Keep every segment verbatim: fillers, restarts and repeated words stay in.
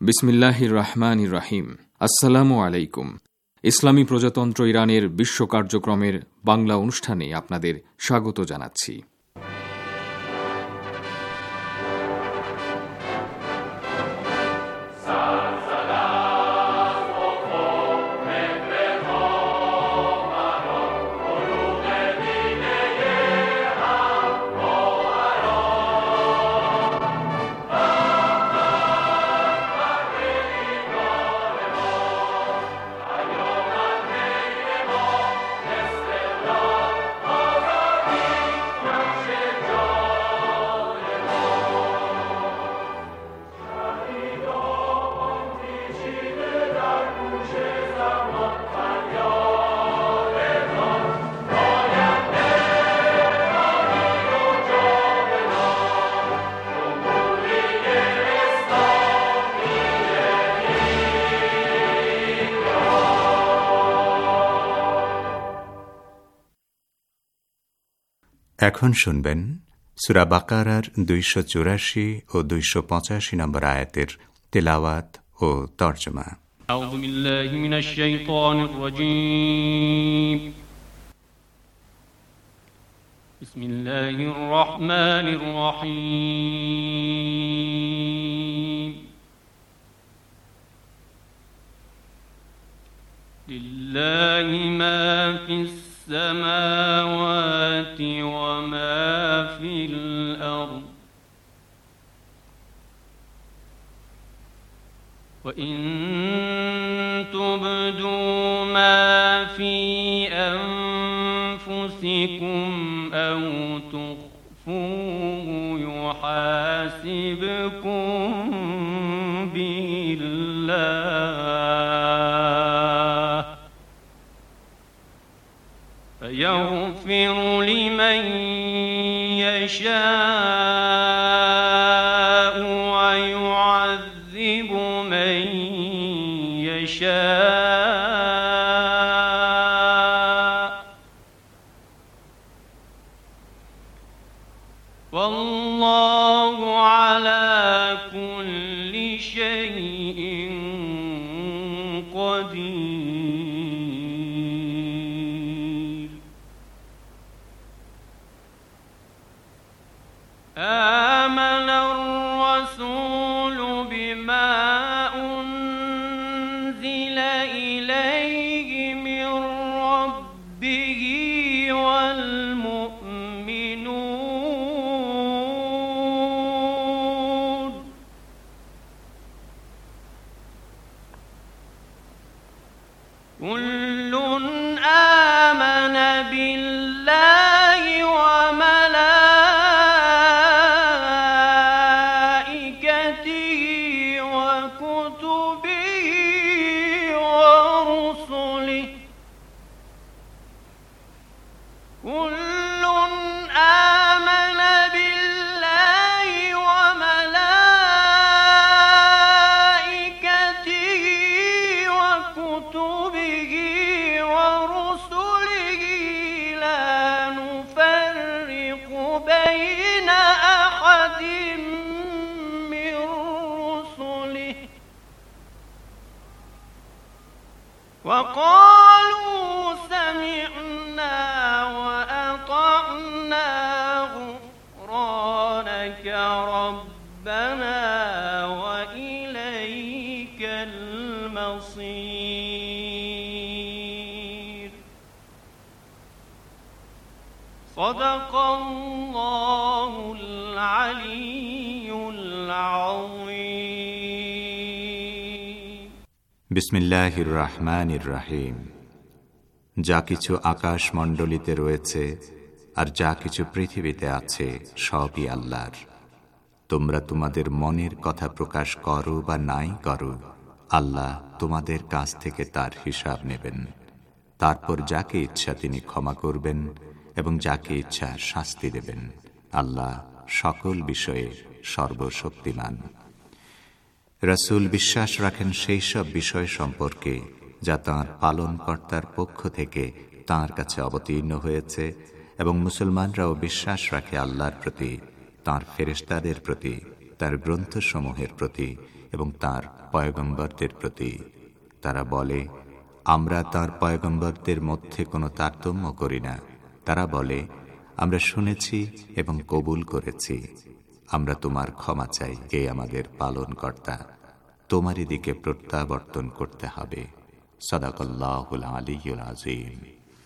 বিসমিল্লাহির রহমানির রহিম। আসসালামু আলাইকুম। ইসলামী প্রজাতন্ত্র ইরানের বিশ্ব কার্যক্রমের বাংলা অনুষ্ঠানে আপনাদের স্বাগত জানাচ্ছি। এখন শুনবেন সূরা বাকারার দুইশো চুরাশি ও দুইশো পঁচাশি নম্বর আয়াতের তেলাওয়াত ও তর্জমা। আউযু বিল্লাহি মিনাশ শাইতানির রাজীম। বিসমিল্লাহির রহমানির রহিম। লিল্লাহি মা ফিস السماوات وما في الأرض وإن تبدوا ما في أنفسكم أو تخفوه يحاسبكم به الله يغفر لمن يشاء ويعذب من يشاء والله على كل شيء قدير. آمن الرسول بما أنزل إليه من ربه والمؤمنون كل آمن بالله وقالوا سمعنا وأطعنا غفرانك ربنا وإليك المصير. صدق الله العلي العظيم. বিসমিল্লাহির রহমানির রহিম। যা কিছু আকাশ মণ্ডলীতে রয়েছে আর যা কিছু পৃথিবীতে আছে সবই আল্লাহর। তোমরা তোমাদের মনের কথা প্রকাশ করো বা নাই করো, আল্লাহ তোমাদের কাছ থেকে তার হিসাব নেবেন। তারপর যাকে ইচ্ছা তিনি ক্ষমা করবেন এবং যাকে ইচ্ছা শাস্তি দেবেন। আল্লাহ সকল বিষয়ে সর্বশক্তিমান। রাসূল বিশ্বাস রাখেন সেই সব বিষয় সম্পর্কে যা তাঁর পালনকর্তার পক্ষ থেকে তাঁর কাছে অবতীর্ণ হয়েছে, এবং মুসলমানরাও বিশ্বাস রাখে আল্লাহর প্রতি, তাঁর ফেরেশতাদের প্রতি, তার তার গ্রন্থসমূহের প্রতি এবং তার পয়গম্বরদের প্রতি। তারা বলে, আমরা তার পয়গম্বরদের মধ্যে কোনো তারতম্য করি না। তারা বলে, আমরা শুনেছি এবং কবুল করেছি, আমরা তোমার ক্ষমা চাই, হে আমাদের পালনকর্তা, তোমারই দিকে প্রত্যাবর্তন করতে হবে। সাদাকাল্লাহুল আলিয়্যুল আযীম।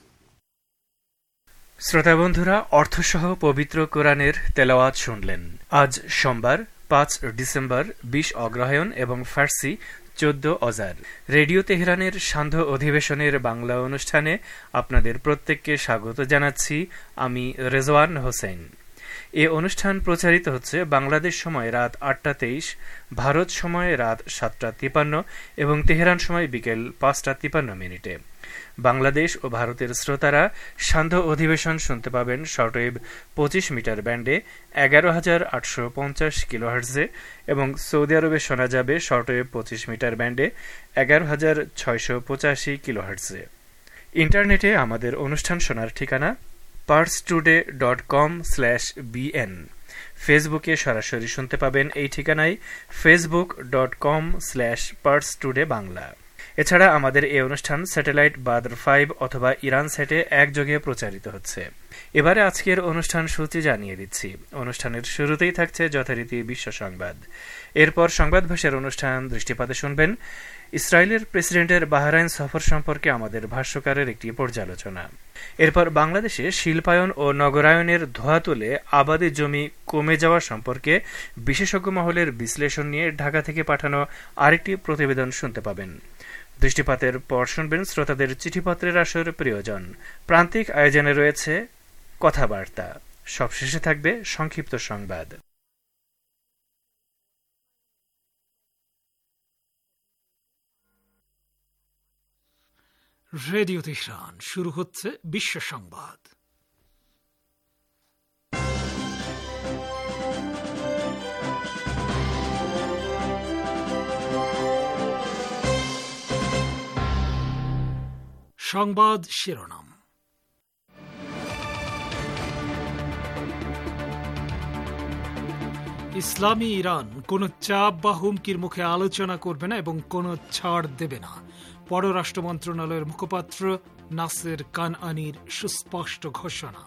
শ্রোতা বন্ধুরা, অর্থসহ পবিত্র কোরআনের তেলাওয়াত শুনলেন। আজ সোমবার পাঁচ ডিসেম্বর, বিশ অগ্রহায়ণ এবং ফার্সি চোদ্দ অজার। রেডিও তেহরানের সান্ধ্য অধিবেশনের বাংলা অনুষ্ঠানে আপনাদের প্রত্যেককে স্বাগত জানাচ্ছি। আমি রেজওয়ান হোসেন। এ অনুষ্ঠান প্রচারিত হচ্ছে বাংলাদেশ সময় রাত আটটা তেইশ, ভারত সময় রাত সাতটা তিপান্ন এবং তেহরান সময় বিকেল পাঁচটা তিপান্ন মিনিটে। বাংলাদেশ ও ভারতের শ্রোতারা সান্ধ্য অধিবেশন শুনতে পাবেন শর্টওয়েভ পঁচিশ মিটার ব্যান্ডে এগারো হাজার আটশো পঞ্চাশ কিলোহার্টজে এবং সৌদি আরবে শোনা যাবে শর্টওয়েভ পঁচিশ মিটার ব্যান্ডে এগারো হাজার ছয়শো পঁচাশি কিলোহার্টজে। ইন্টারনেটে আমাদের অনুষ্ঠান শোনার ঠিকানা Pars Today dot com slash BN. ফেসবুকে সরাসরি শুনতে পাবেন এই ঠিকানায় Facebook dot com slash Pars Today Bangla. এছাড়া আমাদের এই অনুষ্ঠান স্যাটেলাইট বাদর ফাইভ অথবা ইরান স্যাটে একযোগে প্রচারিত হচ্ছে। এবারে আজকের অনুষ্ঠান সূচি জানিয়ে দিচ্ছি। অনুষ্ঠানের শুরুতেই থাকছে যথারীতি বিশ্ব সংবাদ। এরপর সংবাদ ভাষার অনুষ্ঠান দৃষ্টিপাতে শুনবেন ইসরায়েলের প্রেসিডেন্টের বাহরাইন সফর সম্পর্কে আমাদের ভাষ্যকারের একটি পর্যালোচনা। এরপর বাংলাদেশে শিল্পায়ন ও নগরায়নের ধোঁয়া তুলে আবাদি জমি কমে যাওয়া সম্পর্কে বিশেষজ্ঞ মহলের বিশ্লেষণ নিয়ে ঢাকা থেকে পাঠানো আরেকটি প্রতিবেদন শুনতে পাবেন। দৃষ্টিপাতের পর শুনবেন শ্রোতাদের চিঠিপত্রের আসর প্রিয়জন। প্রান্তিক আয়োজনে রয়েছে কথাবার্তা। সবশেষে থাকবে সংক্ষিপ্ত সংবাদ। রেডিও তেহরান, শুরু হচ্ছে বিশ্ব সংবাদ। সংবাদ শিরোনাম। ইসলামী ইরান কোন চাপ বা হুমকির মুখে আলোচনা করবে না এবং কোন ছাড় দেবে না, পররাষ্ট্র মন্ত্রণালয়ের মুখপাত্র নাসের কানআনির সুস্পষ্ট ঘোষণা।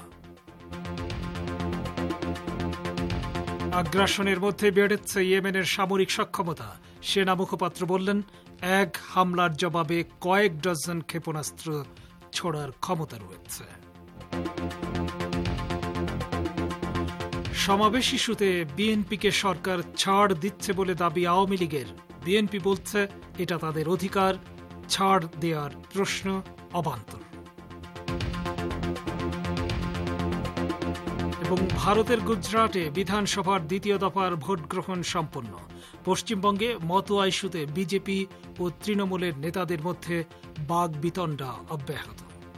আগ্রাসনের মধ্যে বেড়েছে ইয়েমেনের সামরিক সক্ষমতা, সেনা মুখপাত্র বললেন এক হামলার জবাবে কয়েক ডজন ক্ষেপণাস্ত্র ছোড়ার ক্ষমতা রয়েছে। সমাবেশ ইস্যুতে বিএনপিকে সরকার ছাড় দিচ্ছে বলে দাবি আওয়ামী লীগের। বিএনপি বলছে এটা তাদের অধিকার, ছাড় দেওয়ার প্রশ্ন অবান্তর। এবং ভারতের গুজরাটে বিধানসভার দ্বিতীয় দফার ভোট গ্রহণ সম্পন্ন। পশ্চিমবঙ্গে মতুয়া ইস্যুতে বিজেপি ও তৃণমূলের নেতাদের মধ্যে বাগবিতণ্ডা অব্যাহত।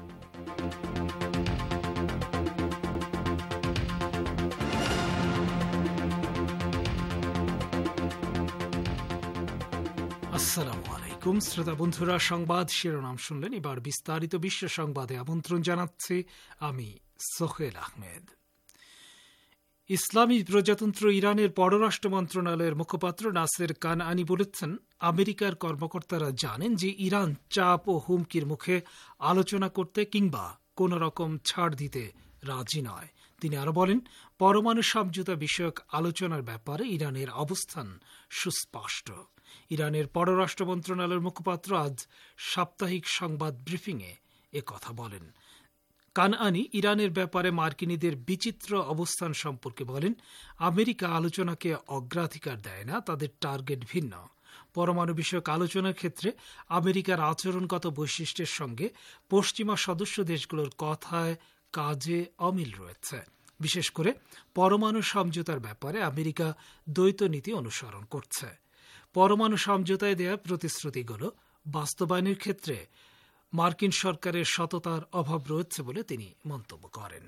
আসসালামু আলাইকুম শ্রোতা বন্ধুরা, সংবাদ শিরোনাম শুনলেন। এবার বিস্তারিত বিশ্ব সংবাদে আমন্ত্রণ জানাচ্ছি আমি সোহেল আহমেদ। ইসলামী প্রজাতন্ত্র ইরানের পররাষ্ট্র মন্ত্রণালয়ের মুখপাত্র নাসের কানআনি বলেছেন, আমেরিকার কর্মকর্তারা জানেন যে ইরান চাপ ও হুমকির মুখে আলোচনা করতে কিংবা কোন রকম ছাড় দিতে রাজি নয়। তিনি আরো বলেন, পরমাণু সমঝোতা বিষয়ক আলোচনার ব্যাপারে ইরানের অবস্থান সুস্পষ্ট। ইরানের পররাষ্ট্র মন্ত্রণালয়ের মুখপাত্র আজ সাপ্তাহিক সংবাদ ব্রিফিংয়ে এ কথা বলেন। কানআনি ইরানের ব্যাপারে মার্কিনীদের বিচিত্র অবস্থান সম্পর্কে বলেন, আমেরিকা আলোচনাকে অগ্রাধিকার দেয় না, তাদের টার্গেট ভিন্ন। পরমাণু বিষয়ক আলোচনার ক্ষেত্রে আমেরিকার আচরণগত বৈশিষ্ট্যের সঙ্গে পশ্চিমা সদস্য দেশগুলোর কথায় কাজে অমিল রয়েছে। বিশেষ করে পরমাণু সমঝোতার ব্যাপারে আমেরিকা দ্বৈত নীতি অনুসরণ করছে। পরমাণু সমঝোতায় দেয়া প্রতিশ্রুতিগুলো বাস্তবায়নের ক্ষেত্রে মার্কিন সরকারের সততার অভাব রয়েছে বলে তিনি মন্তব্য করেন।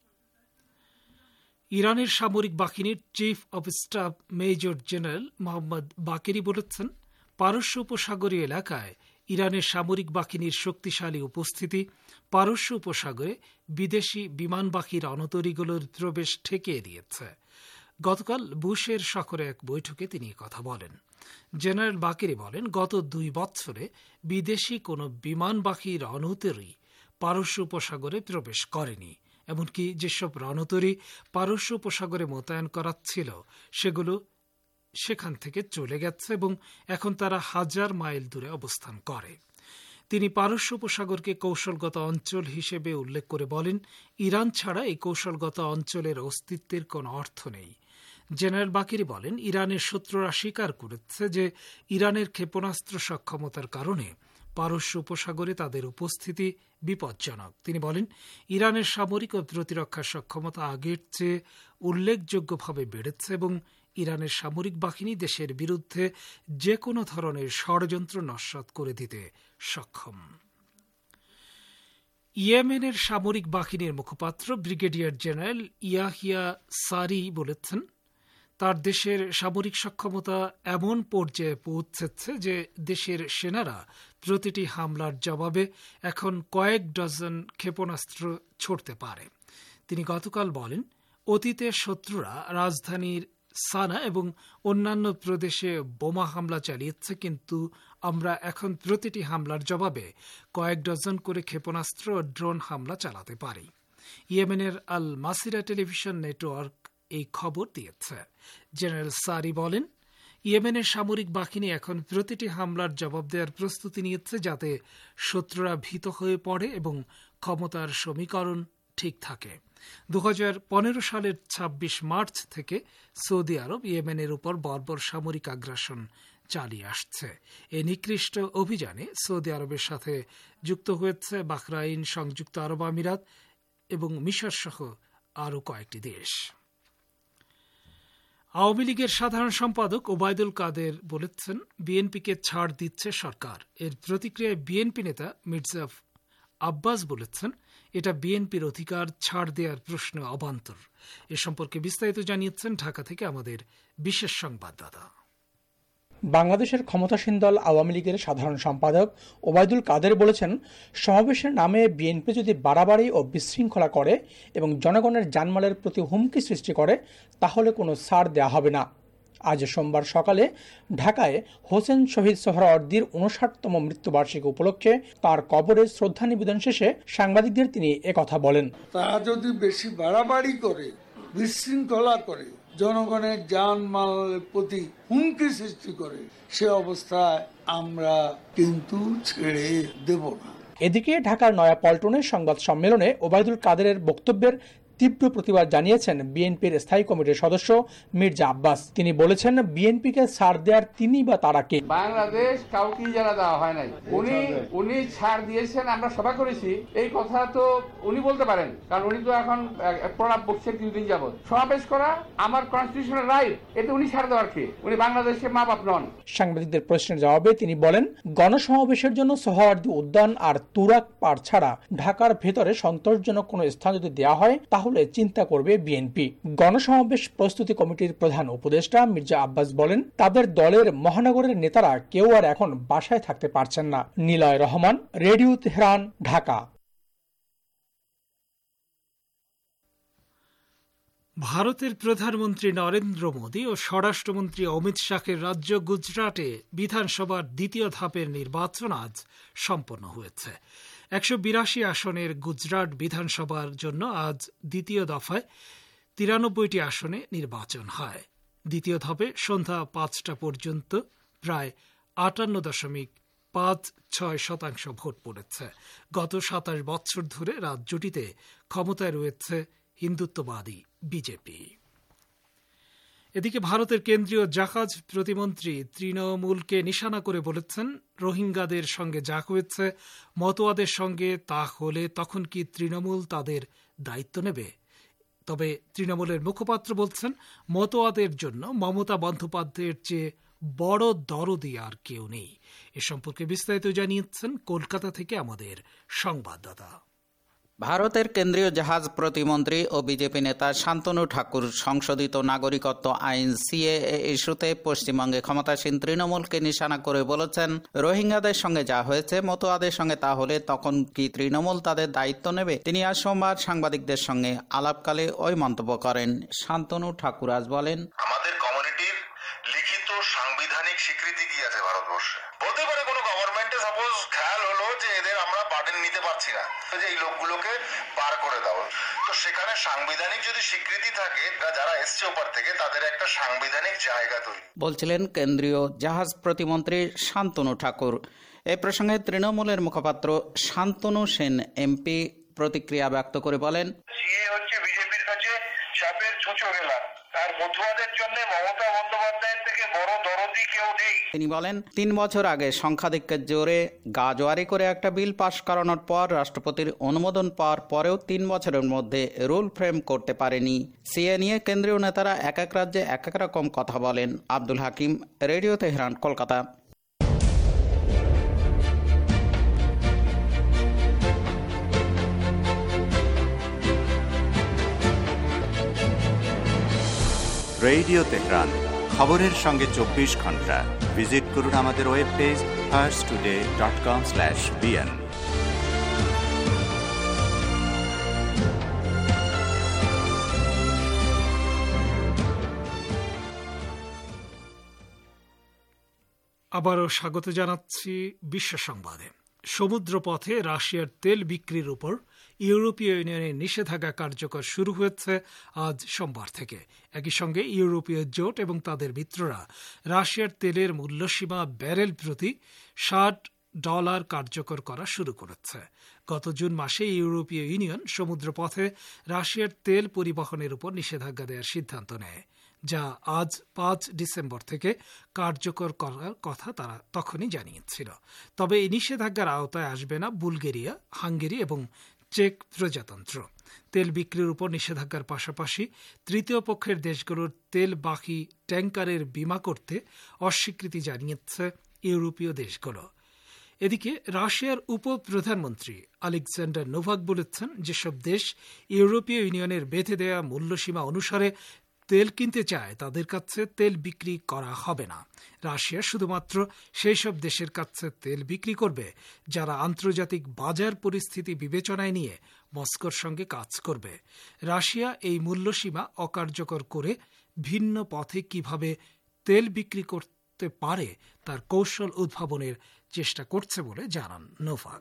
ইরানের সামরিক বাহিনীর chief of staff major general Mohammad Bagheri বলেছেন, পারস্য উপসাগরীয় এলাকায় ইরানের সামরিক বাহিনীর শক্তিশালী উপস্থিতি পারস্য উপসাগরে বিদেশি বিমানবাহী রণতরীগুলোর প্রবেশ ঠেকিয়ে দিয়েছে। গতকাল বুশের সফরে এক বৈঠকে তিনি কথা বলেন। জেনারেল বাকেরি বলেন, গত দুই বছরে বিদেশি কোনো বিমানবাহী রণতরী পারস্য উপসাগরে প্রবেশ করেনি। এমনকি যেসব রণতরী পারস্য উপসাগরে মোতায়েন করা ছিল সেগুলো সেখান থেকে চলে গেছে এবং এখন তারা হাজার মাইল দূরে অবস্থান করে। তিনি পারস্য উপসাগরকে কৌশলগত অঞ্চল হিসেবে উল্লেখ করে বলেন, ইরান ছাড়া এই কৌশলগত অঞ্চলের অস্তিত্বের কোনো অর্থ নেই। জেনারেল বাকেরি বলেন, ইরানের শত্রুরা স্বীকার করেছে যে ইরানের ক্ষেপণাস্ত্র সক্ষমতার কারণে পারস্য উপসাগরে তাদের উপস্থিতি বিপজ্জনক। তিনি বলেন, ইরানের সামরিক ও প্রতিরক্ষা সক্ষমতা আগের চেয়ে উল্লেখযোগ্যভাবে বেড়েছে এবং ইরানের সামরিক বাহিনী দেশের বিরুদ্ধে যে কোনো ধরনের ষড়যন্ত্র নস্যাৎ করে দিতে সক্ষম। ইয়েমেনের সামরিক বাহিনীর মুখপাত্র ব্রিগেডিয়ার জেনারেল ইয়াহিয়া সারি বলেছেন, তার দেশের সামরিক সক্ষমতা এমন পর্যায়ে পৌঁছেছে যে দেশের সেনারা প্রতিটি হামলার জবাবে এখন কয়েক ডজন ক্ষেপণাস্ত্র ছড়তে পারে। তিনি গতকাল বলেন, অতীতে শত্রুরা রাজধানীর সানা এবং অন্যান্য প্রদেশে বোমা হামলা চালিয়েছে, কিন্তু আমরা এখন প্রতিটি হামলার জবাবে কয়েক ডজন করে ক্ষেপণাস্ত্র ও ড্রোন হামলা চালাতে পারি। ইয়েমেনের আল মাসিরা টেলিভিশন নেটওয়ার্ক এই খবর দিয়েছে। জেনারেল সারি বলেন, ইয়েমেনের সামরিক বাহিনী এখন প্রতিটি হামলার জবাব দেওয়ার প্রস্তুতি নিয়েছে যাতে শত্রুরা ভীত হয়ে পড়ে এবং ক্ষমতার সমীকরণ ঠিক থাকে। দু হাজার পনেরো সালের ছাব্বিশ মার্চ থেকে সৌদি আরব ইয়েমেনের উপর বর্বর সামরিক আগ্রাসন চালিয়ে আসছে। এই নিকৃষ্ট অভিযানে সৌদি আরবের সাথে যুক্ত হয়েছে বাহরাইন, সংযুক্ত আরব আমিরাত এবং মিশর সহ আরও কয়েকটি দেশ। আওয়ামী লীগের সাধারণ সম্পাদক ওবায়দুল কাদের বলেছেন, বিএনপিকে ছাড় দিচ্ছে সরকার। এর প্রতিক্রিয়ায় বিএনপি নেতা মির্জা আব্বাস বলেছেন, এটা বিএনপির অধিকার, ছাড় দেওয়ার প্রশ্ন অবান্তর। এ সম্পর্কে বিস্তারিত জানিয়েছেন ঢাকা থেকে আমাদের বিশেষ সংবাদদাতা। বাংলাদেশের ক্ষমতাসীন দল আওয়ামী লীগের সাধারণ সম্পাদক ওবায়দুল কাদের বলেছেন, সমাবেশের নামে বিএনপি যদি বাড়াবাড়ি ও বিশৃঙ্খলা করে এবং জনগণের জানমালের প্রতি হুমকি সৃষ্টি করে তাহলে কোনো ছাড় দেওয়া হবে না। আজ সোমবার সকালে ঢাকায় হোসেন শহীদ সোহরাওয়ার্দীর উনষাটতম মৃত্যুবার্ষিকী উপলক্ষে তার কবরে শ্রদ্ধা নিবেদন শেষে সাংবাদিকদের তিনি একথা বলেন। তারা যদি বেশি বাড়াবাড়ি করে, বিশৃঙ্খলা করে, জনগণের জানমালের প্রতি হুমকি সৃষ্টি করে, সে অবস্থায় আমরা কিন্তু ছেড়ে দেব না। এদিকে ঢাকার নয়াপল্টনের সংবাদ সম্মেলনে ওবায়দুল কাদেরের বক্তব্যের তীব্র প্রতিবাদ জানিয়েছেন বিএনপির স্থায়ী কমিটির সদস্য মির্জা আব্বাস। তিনি বলেছেন, বিএনপিকে ছাড় দেওয়ার তিনি বা তারা কে? বাংলাদেশ কাউকে ইজারা দেওয়া হয় নাই। উনি উনি ছাড় দিয়েছেন, আমরা সভা করেছি, এই কথা তো উনি বলতে পারেন, কারণ উনি তো এখন প্রলাপ বকছেন কিছুদিন যাবত। সমাবেশ করা আমার কনস্টিটিউশনাল রাইট, এতে উনি ছাড় দেওয়ার কে? উনি বাংলাদেশের মা বাপ নন। সাংবাদিকদের প্রশ্নের জবাবে তিনি বলেন, গণসমাবেশের জন্য সোহরাওয়ার্দী উদ্যান আর তুরাগ পাড় ছাড়া ঢাকার ভেতরে সন্তোষজনক কোনো স্থান যদি দেওয়া হয় তাহলে চিন্তা করবে বিএনপি। গণসমাবেশ প্রস্তুতি কমিটির প্রধান উপদেষ্টা মির্জা আব্বাস বলেন, তাদের দলের মহানগরের নেতারা কেউ আর এখন বাসায় থাকতে পারছেন না। Niloy Rahman, radio Tehran, Dhaka. ভারতের প্রধানমন্ত্রী নরেন্দ্র মোদী ও স্বরাষ্ট্রমন্ত্রী অমিত শাহের রাজ্য গুজরাটে বিধানসভার দ্বিতীয় ধাপের নির্বাচন আজ সম্পন্ন হয়েছে। একশো বিরাশি আসনের গুজরাট বিধানসভার জন্য আজ দ্বিতীয় দফায় তিরানব্বইটি আসনে নির্বাচন হয়। দ্বিতীয় ধাপে সন্ধ্যা পাঁচটা পর্যন্ত প্রায় আটান্ন দশমিক পাঁচ ছয় শতাংশ ভোট পড়েছে। গত সাতাশ বছর ধরে রাজ্যটিতে ক্ষমতায় রয়েছে হিন্দুত্ববাদী বিজেপি। এদিকে ভারতের কেন্দ্রীয় জাহাজ প্রতিমন্ত্রী তৃণমূলকে নিশানা করে বলেছেন, রোহিঙ্গাদের সঙ্গে যা হয়েছে মতোয়াদের সঙ্গে তা হলে তখন কি তৃণমূল তাদের দায়িত্ব নেবে? তবে তৃণমূলের মুখপাত্র বলছেন, মতোয়াদের জন্য মমতা বন্দ্যোপাধ্যায়ের চেয়ে বড় দরদি আর কেউ নেই। এ সম্পর্কে বিস্তারিত জানিয়েছেন কলকাতা থেকে আমাদের সংবাদদাতা। ভারতের কেন্দ্রীয় জাহাজ প্রতিমন্ত্রী ও বিজেপি নেতা শান্তনু ঠাকুর সংশোধিত নাগরিকত্ব আইন সিএএ ইস্যুতে পশ্চিমবঙ্গে ক্ষমতাসীন তৃণমূলকে নিশানা করে বলেছেন, রোহিঙ্গাদের সঙ্গে যা হয়েছে মতুয়াদের সঙ্গে তা হলে তখন কি তৃণমূল তাদের দায়িত্ব নেবে? তিনি আজ সোমবার সাংবাদিকদের সঙ্গে আলাপকালে ওই মন্তব্য করেন। শান্তনু ঠাকুর আজ বলেন, আমাদের কমিউনিটির লিখিত সাংবিধানিক স্বীকৃতি কি আছে ভারতবর্ষে? বলতে পারে কোনো গভর্নমেন্টে সাপোজ খেয়াল হলো যে এদের আমরা বার্ডেন নিতে পারছি না, যে এই লোকগুলোকে পার করে দাও, তো সেখানে সাংবিধানিক যদি স্বীকৃতি থাকে, যারা এসছে ওপর থেকে তাদের একটা সাংবিধানিক জায়গা তৈরি, বলছিলেন কেন্দ্রীয় জাহাজ প্রতিমন্ত্রী শান্তনু ঠাকুর। এ প্রসঙ্গে তৃণমূলের মুখপাত্র শান্তনু সেন এমপি প্রতিক্রিয়া ব্যক্ত করে বলেন, সিএ হচ্ছে বিজেপির কাছে চাপের ছুঁচো গেলা, আর মতুয়াদের জন্য মমতা বন্দ্যোপাধ্যায়ের থেকে বড় দরদি কেউ নেই। তিনি বলেন, তিন বছর আগে সংখ্যাধিক্যের জোরে গাজোয়ারি করে একটা বিল পাশ করানোর পর রাষ্ট্রপতির অনুমোদন পাওয়ার পরেও তিন বছরের মধ্যে রুল ফ্রেম করতে পারেনি। সিএ নিয়ে কেন্দ্রীয় নেতারা এক এক রাজ্যে এক এক রকম কথা বলেন। Abdul Hakim, radio Tehran, Kolkata. Radio Tehran, খবরের সঙ্গে চব্বিশ ঘন্টা। ভিজিট করুন আমাদের web page Pars Today dot com slash BN. আবারও স্বাগত জানাচ্ছি বিশ্ব সংবাদে। সমুদ্রপথে রাশিয়ার তেল বিক্রির উপর ইউরোপীয় ইউনিয়নের নিষেধাজ্ঞা কার্যকর শুরু হয়েছে আজ সোমবার থেকে। একই সঙ্গে ইউরোপীয় জোট এবং তাদের মিত্ররা রাশিয়ার তেলের মূল্যসীমা ব্যারেল প্রতি ষাট ডলার কার্যকর করা শুরু করেছে। গত জুন মাসে ইউরোপীয় ইউনিয়ন সমুদ্রপথে রাশিয়ার তেল পরিবহনের উপর নিষেধাজ্ঞা দেওয়ার সিদ্ধান্ত নেয়, যা আজ পাঁচ ডিসেম্বর থেকে কার্যকর করার কথা তারা তখনই জানিয়েছিল। তবে এই নিষেধাজ্ঞার আওতায় আসবে না বুলগেরিয়া, হাঙ্গেরি এবং চেক প্রজাতন্ত্র। তেল বিক্রির উপর নিষেধাজ্ঞার পাশাপাশি তৃতীয় পক্ষের দেশগুলোর তেল বাকি ট্যাঙ্কারের বীমা করতে অস্বীকৃতি জানিয়েছে ইউরোপীয় দেশগুলো। এদিকে রাশিয়ার উপ প্রধানমন্ত্রী আলেকজান্ডার নোভাক বলেছেন, যেসব দেশ ইউরোপীয় ইউনিয়নের বেঁধে দেয়া মূল্যসীমা অনুসারে তেল কিনতে চায় তাদের কাছে তেল বিক্রি করা হবে না। রাশিয়া শুধুমাত্র সেই সব দেশের কাছে তেল বিক্রি করবে যারা আন্তর্জাতিক বাজার পরিস্থিতি বিবেচনায় নিয়ে মস্কোর সঙ্গে কাজ করবে। রাশিয়া এই মূল্যসীমা অকার্যকর করে ভিন্ন পথে কিভাবে তেল বিক্রি করতে পারে তার কৌশল উদ্ভাবনের চেষ্টা করছে বলে জানান নোভাক।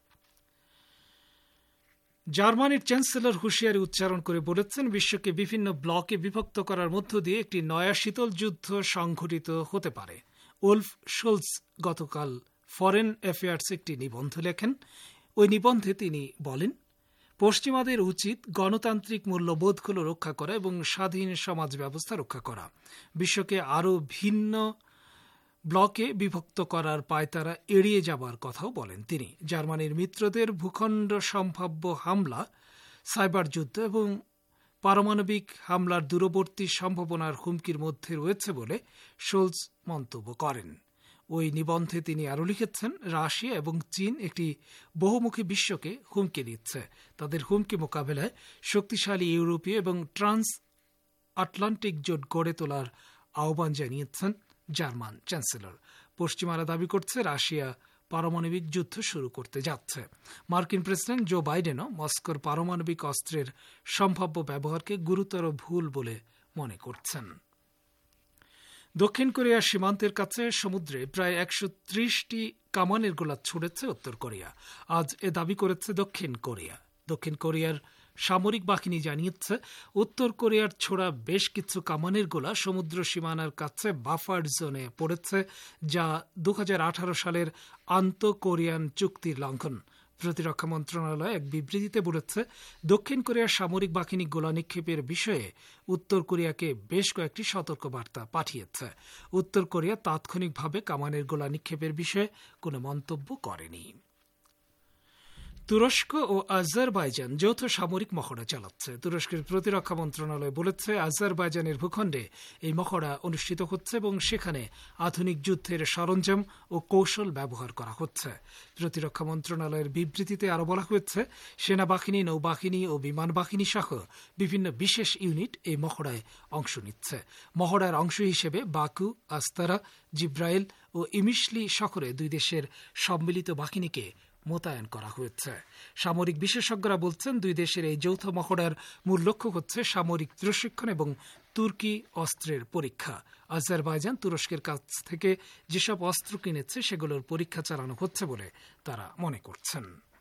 জার্মানির চ্যান্সেলর হুঁশিয়ারি উচ্চারণ করে বলেছেন, বিশ্বকে বিভিন্ন ব্লকে বিভক্ত করার মধ্য দিয়ে একটি নয়া শীতল যুদ্ধ সংঘটিত হতে পারে। উলফ শোলস গতকাল ফরেন অ্যাফেয়ার্স একটি নিবন্ধ লেখেন। ওই নিবন্ধে তিনি বলেন, পশ্চিমাদের উচিত গণতান্ত্রিক মূল্যবোধগুলো রক্ষা করা এবং স্বাধীন সমাজ ব্যবস্থা রক্ষা করা। বিশ্বকে আরও ভিন্ন ব্লকে বিভক্ত করার পায়তারা এড়িয়ে যাবার কথাও বলেন তিনি। জার্মানির মিত্রদের ভূখণ্ড সম্ভাব্য হামলা, সাইবার যুদ্ধ এবং পারমাণবিক হামলার দূরবর্তী সম্ভাবনার হুমকির মধ্যে রয়েছে বলে শোলস মন্তব্য করেন। ওই নিবন্ধে তিনি আরও লিখেছেন, রাশিয়া এবং চীন একটি বহুমুখী বিশ্বকে হুমকি দিচ্ছে। তাদের হুমকি মোকাবেলায় শক্তিশালী ইউরোপীয় এবং ট্রান্স আটলান্টিক জোট গড়ে তোলার আহ্বান জানিয়েছেন জার্মান চ্যান্সেলর। পশ্চিমারা দাবি করছে রাশিয়া পারমাণবিক যুদ্ধ শুরু করতে যাচ্ছে। মার্কিন প্রেসিডেন্ট জো বাইডেনও মস্কোর পারমাণবিক অস্ত্রের সম্ভাব্য ব্যবহারকে গুরুতর ভুল বলে মনে করছেন। দক্ষিণ কোরিয়ার সীমান্তের কাছে সমুদ্রে প্রায় একশো ত্রিশটি কামানের গোলা ছুড়েছে উত্তর কোরিয়া। আজ এ দাবি করেছে দক্ষিণ কোরিয়া। দক্ষিণ কোরিয়ার সামরিক বাহিনী জানিয়েছে, উত্তর কোরিয়ার ছোড়া বেশ কিছু কামানের গোলা সমুদ্র সীমানার কাছে বাফার জোনে পড়েছে, যা দু হাজার আঠারো সালের আন্ত কোরিয়ান চুক্তির লঙ্ঘন। প্রতিরক্ষা মন্ত্রণালয় এক বিবৃতিতে বলেছে, দক্ষিণ কোরিয়ার সামরিক বাহিনী গোলা নিক্ষেপের বিষয়ে উত্তর কোরিয়াকে বেশ কয়েকটি সতর্কবার্তা পাঠিয়েছে। উত্তর কোরিয়া তাৎক্ষণিকভাবে কামানের গোলা নিক্ষেপের বিষয়ে কোনো মন্তব্য করেনি। তুরস্ক ও আজারবাইজান যৌথ সামরিক মহড়া চালাচ্ছে। তুরস্কের প্রতিরক্ষা মন্ত্রণালয় বলেছে, আজারবাইজানের ভূখণ্ডে এই মহড়া অনুষ্ঠিত হচ্ছে এবং সেখানে আধুনিক যুদ্ধের সরঞ্জাম ও কৌশল ব্যবহার করা হচ্ছে। প্রতিরক্ষা মন্ত্রণালয়ের বিবৃতিতে আরও বলা হয়েছে, সেনাবাহিনী, নৌবাহিনী ও বিমান বাহিনী সহ বিভিন্ন বিশেষ ইউনিট এই মহড়ায় অংশ নিচ্ছে। মহড়ার অংশ হিসেবে বাকু, আস্তারা, জিব্রাইল ও ইমিশলি শহরে দুই দেশের সম্মিলিত বাহিনীকে মোতায়েন করা হয়েছে। সামরিক বিশেষজ্ঞরা বলছেন, দুই দেশের এই যৌথ মহড়ার মূল লক্ষ্য হচ্ছে সামরিক প্রশিক্ষণ এবং তুর্কি অস্ত্রের পরীক্ষা। আজারবাইজান তুরস্কের কাছ থেকে যেসব অস্ত্র কিনেছে সেগুলোর পরীক্ষা চালানো হচ্ছে বলে তারা মনে করছেন।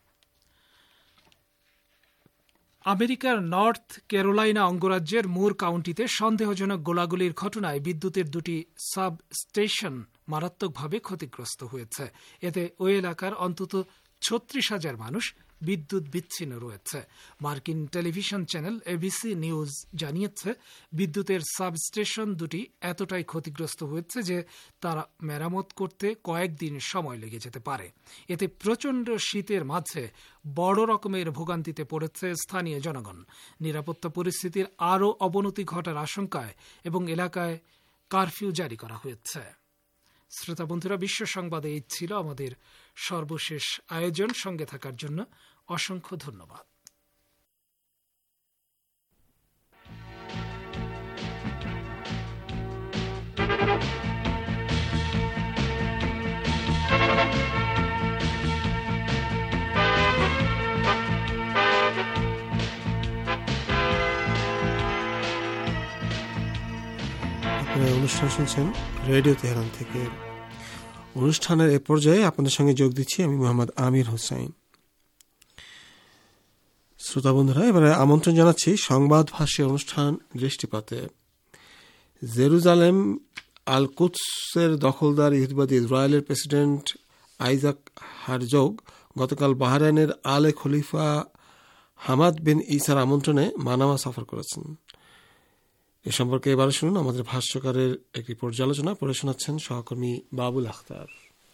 আমেরিকার নর্থ ক্যারোলাইনা অঙ্গরাজ্যের মুর কাউন্টিতে সন্দেহজনক গোলাগুলির ঘটনায় বিদ্যুতের দুটি সাব স্টেশন মারাত্মকভাবে ক্ষতিগ্রস্ত হয়েছে। এতে ওই এলাকার অন্তত ছত্রিশ হাজার মানুষ বিদ্যুৎ বিচ্ছিন্ন রয়েছে। মার্কিন টেলিভিশন চ্যানেল এবিসি নিউজ জানিয়েছে, বিদ্যুতের সাবস্টেশন দুটি এতটাই ক্ষতিগ্রস্ত হয়েছে যে তারা মেরামত করতে কয়েকদিন সময় লেগে যেতে পারে। এতে প্রচণ্ড শীতের মাঝে বড় রকমের ভোগান্তিতে পড়েছে স্থানীয় জনগণ। নিরাপত্তা পরিস্থিতির আরও অবনতি ঘটার আশঙ্কায় এবং এলাকায় কারফিউ জারি করা হয়েছে। শ্রোতা বন্ধুরা, বিশ্ব সংবাদে এই ছিল আমাদের সর্বশেষ আয়োজন। সঙ্গে থাকার জন্য অসংখ্য ধন্যবাদ। অনুষ্ঠান শুনছেন রেডিও তেহরান থেকে। অনুষ্ঠানের এ পর্যায়ে আপনাদের সঙ্গে যোগ দিচ্ছি আমি মোহাম্মদ আমির হোসাইন। শ্রোতা বন্ধুরা, এবারে আমন্ত্রণ জানাচ্ছি সংবাদ ভাষ্য অনুষ্ঠান দৃষ্টিপাতে। জেরুজালেম আল কুদসের দখলদার ইহুদিবাদী ইসরায়েলের প্রেসিডেন্ট আইজাক হারজোগ গতকাল বাহরাইনের আলে খলিফা হামাদ বিন ইসার আমন্ত্রণে মানামা সফর করেছেন। এ সম্পর্কে এবারে শুনুন আমাদের ভাষ্যকারের একটি পর্যালোচনা। পড়ে শোনাচ্ছেন সহকর্মী বাবুল আখতার।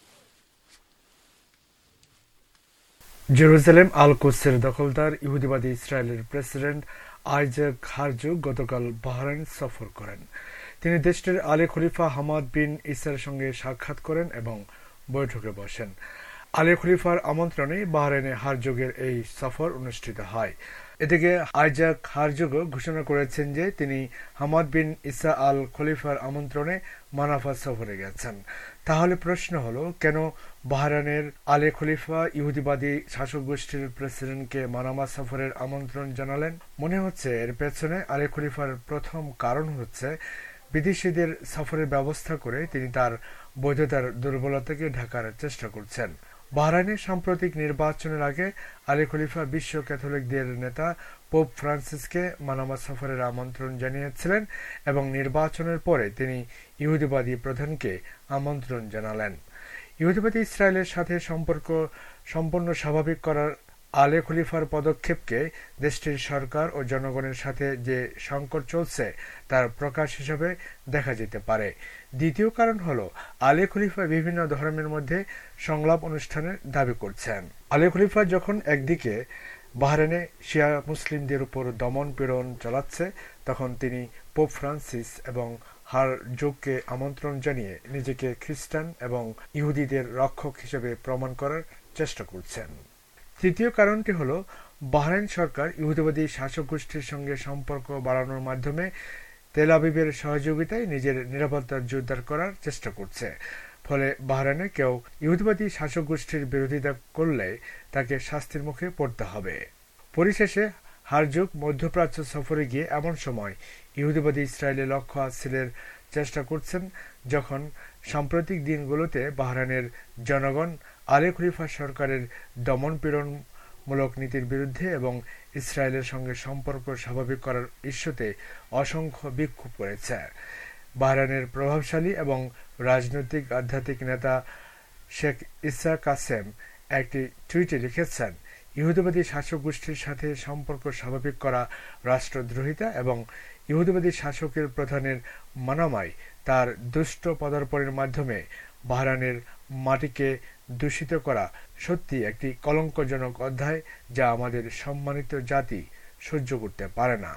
জেরুজালেম আল কুদসের দখলদার ইহুদিবাদী ইসরায়েলের প্রেসিডেন্ট আইজাক হারজোগ গতকাল বাহরাইন সফর করেন। তিনি দেশটির আলে খলিফা হামাদ বিন ইসার সঙ্গে সাক্ষাৎ করেন এবং বৈঠকে বসেন। আলে খলিফার আমন্ত্রণে বাহরাইনে হারজোগের এই সফর অনুষ্ঠিত হয়। এদিকে আইজাক হারজোগ ঘোষণা করেছেন যে তিনি হামাদ বিন ইসা আল খলিফার আমন্ত্রণে মানাফা সফরে গেছেন। তাহলে প্রশ্ন হলো, কেন বাহরাইনের আলে খলিফা ইহুদিবাদী শাসক গোষ্ঠীর প্রেসিডেন্টকে মানামা সফরের আমন্ত্রণ জানালেন? মনে হচ্ছে এর পেছনে আলে খলিফার প্রথম কারণ হচ্ছে বিদেশিদের সফরের ব্যবস্থা করে তিনি তার বৈধতার দুর্বলতাকে ঢাকার চেষ্টা করছেন। বাহরাইনের সাম্প্রতিক নির্বাচনের আগে আলে খলিফা বিশ্ব ক্যাথলিকদের নেতা পোপ ফ্রান্সিসকে মানামা সফরের আমন্ত্রণ জানিয়েছিলেন এবং নির্বাচনের পরে তিনি ইহুদিবাদী প্রধানকে আমন্ত্রণ জানালেন। ইহুদিবাদী ইসরায়েলের সাথে সম্পর্ক সম্পূর্ণ স্বাভাবিক করার আলে খলিফার পদক্ষেপকে দেশটির সরকার ও জনগণের সাথে যে সংকট চলছে তার প্রকাশ হিসাবে দেখা যেতে পারে। দ্বিতীয় কারণ হলো, আলে খলিফা বিভিন্ন ধর্মের মধ্যে সংলাপ অনুষ্ঠানের দাবি করছেন। আলে খলিফা যখন একদিকে বাহরাইনে শিয়া মুসলিমদের উপর দমন পীড়ন চালাচ্ছে, তখন তিনি পোপ ফ্রান্সিস এবং হারজোগকে আমন্ত্রণ জানিয়ে নিজেকে খ্রিস্টান এবং ইহুদিদের রক্ষক হিসেবে প্রমাণ করার চেষ্টা করছেন। তৃতীয় কারণটি হলো, বাহরাইন সরকার ইহুদিবাদী শাসক গোষ্ঠীর সঙ্গে সম্পর্ক বাড়ানোর মাধ্যমে তেল আবিবের সহযোগিতায় নিজের নিরাপত্তা জোরদার করার চেষ্টা করছে। ফলে বাহরাইনে কেউ ইহুদিবাদী শাসক গোষ্ঠীর বিরোধিতা করলে তাকে শাস্তির মুখে পড়তে হবে। পরিশেষে হারজোগ মধ্যপ্রাচ্য সফরে গিয়ে এমন সময় ইহুদিবাদী ইসরায়েলের লক্ষ্য হাসিলের চেষ্টা করছেন যখন সাম্প্রতিক দিনগুলোতে বাহরাইনের জনগণ আলে খলিফা সরকারের দমন পীড়নমূলক নীতির বিরুদ্ধে এবং ইসরায়েলের সঙ্গে সম্পর্ক স্বাভাবিক করার ইস্যুতে অসংখ্য বিক্ষোভ করেছে। বাহরাইনের প্রভাবশালী এবং রাজনৈতিক আধ্যাত্মিক নেতা শেখ ইসা কাসেম একটি টুইটে লিখেছেন, ইহুদিবাদী শাসক গোষ্ঠীর সাথে সম্পর্ক স্বাভাবিক করা রাষ্ট্রদ্রোহিতা এবং ইহুদিবাদী শাসকের প্রধানের মানামাই তার দুষ্ট পদার্পণের মাধ্যমে বাহরাইনের মাটিকে দূষিত করা সত্যি একটি কলঙ্কজনক অধ্যায়, যা আমাদের সম্মানিত জাতি সহ্য করতে পারে না।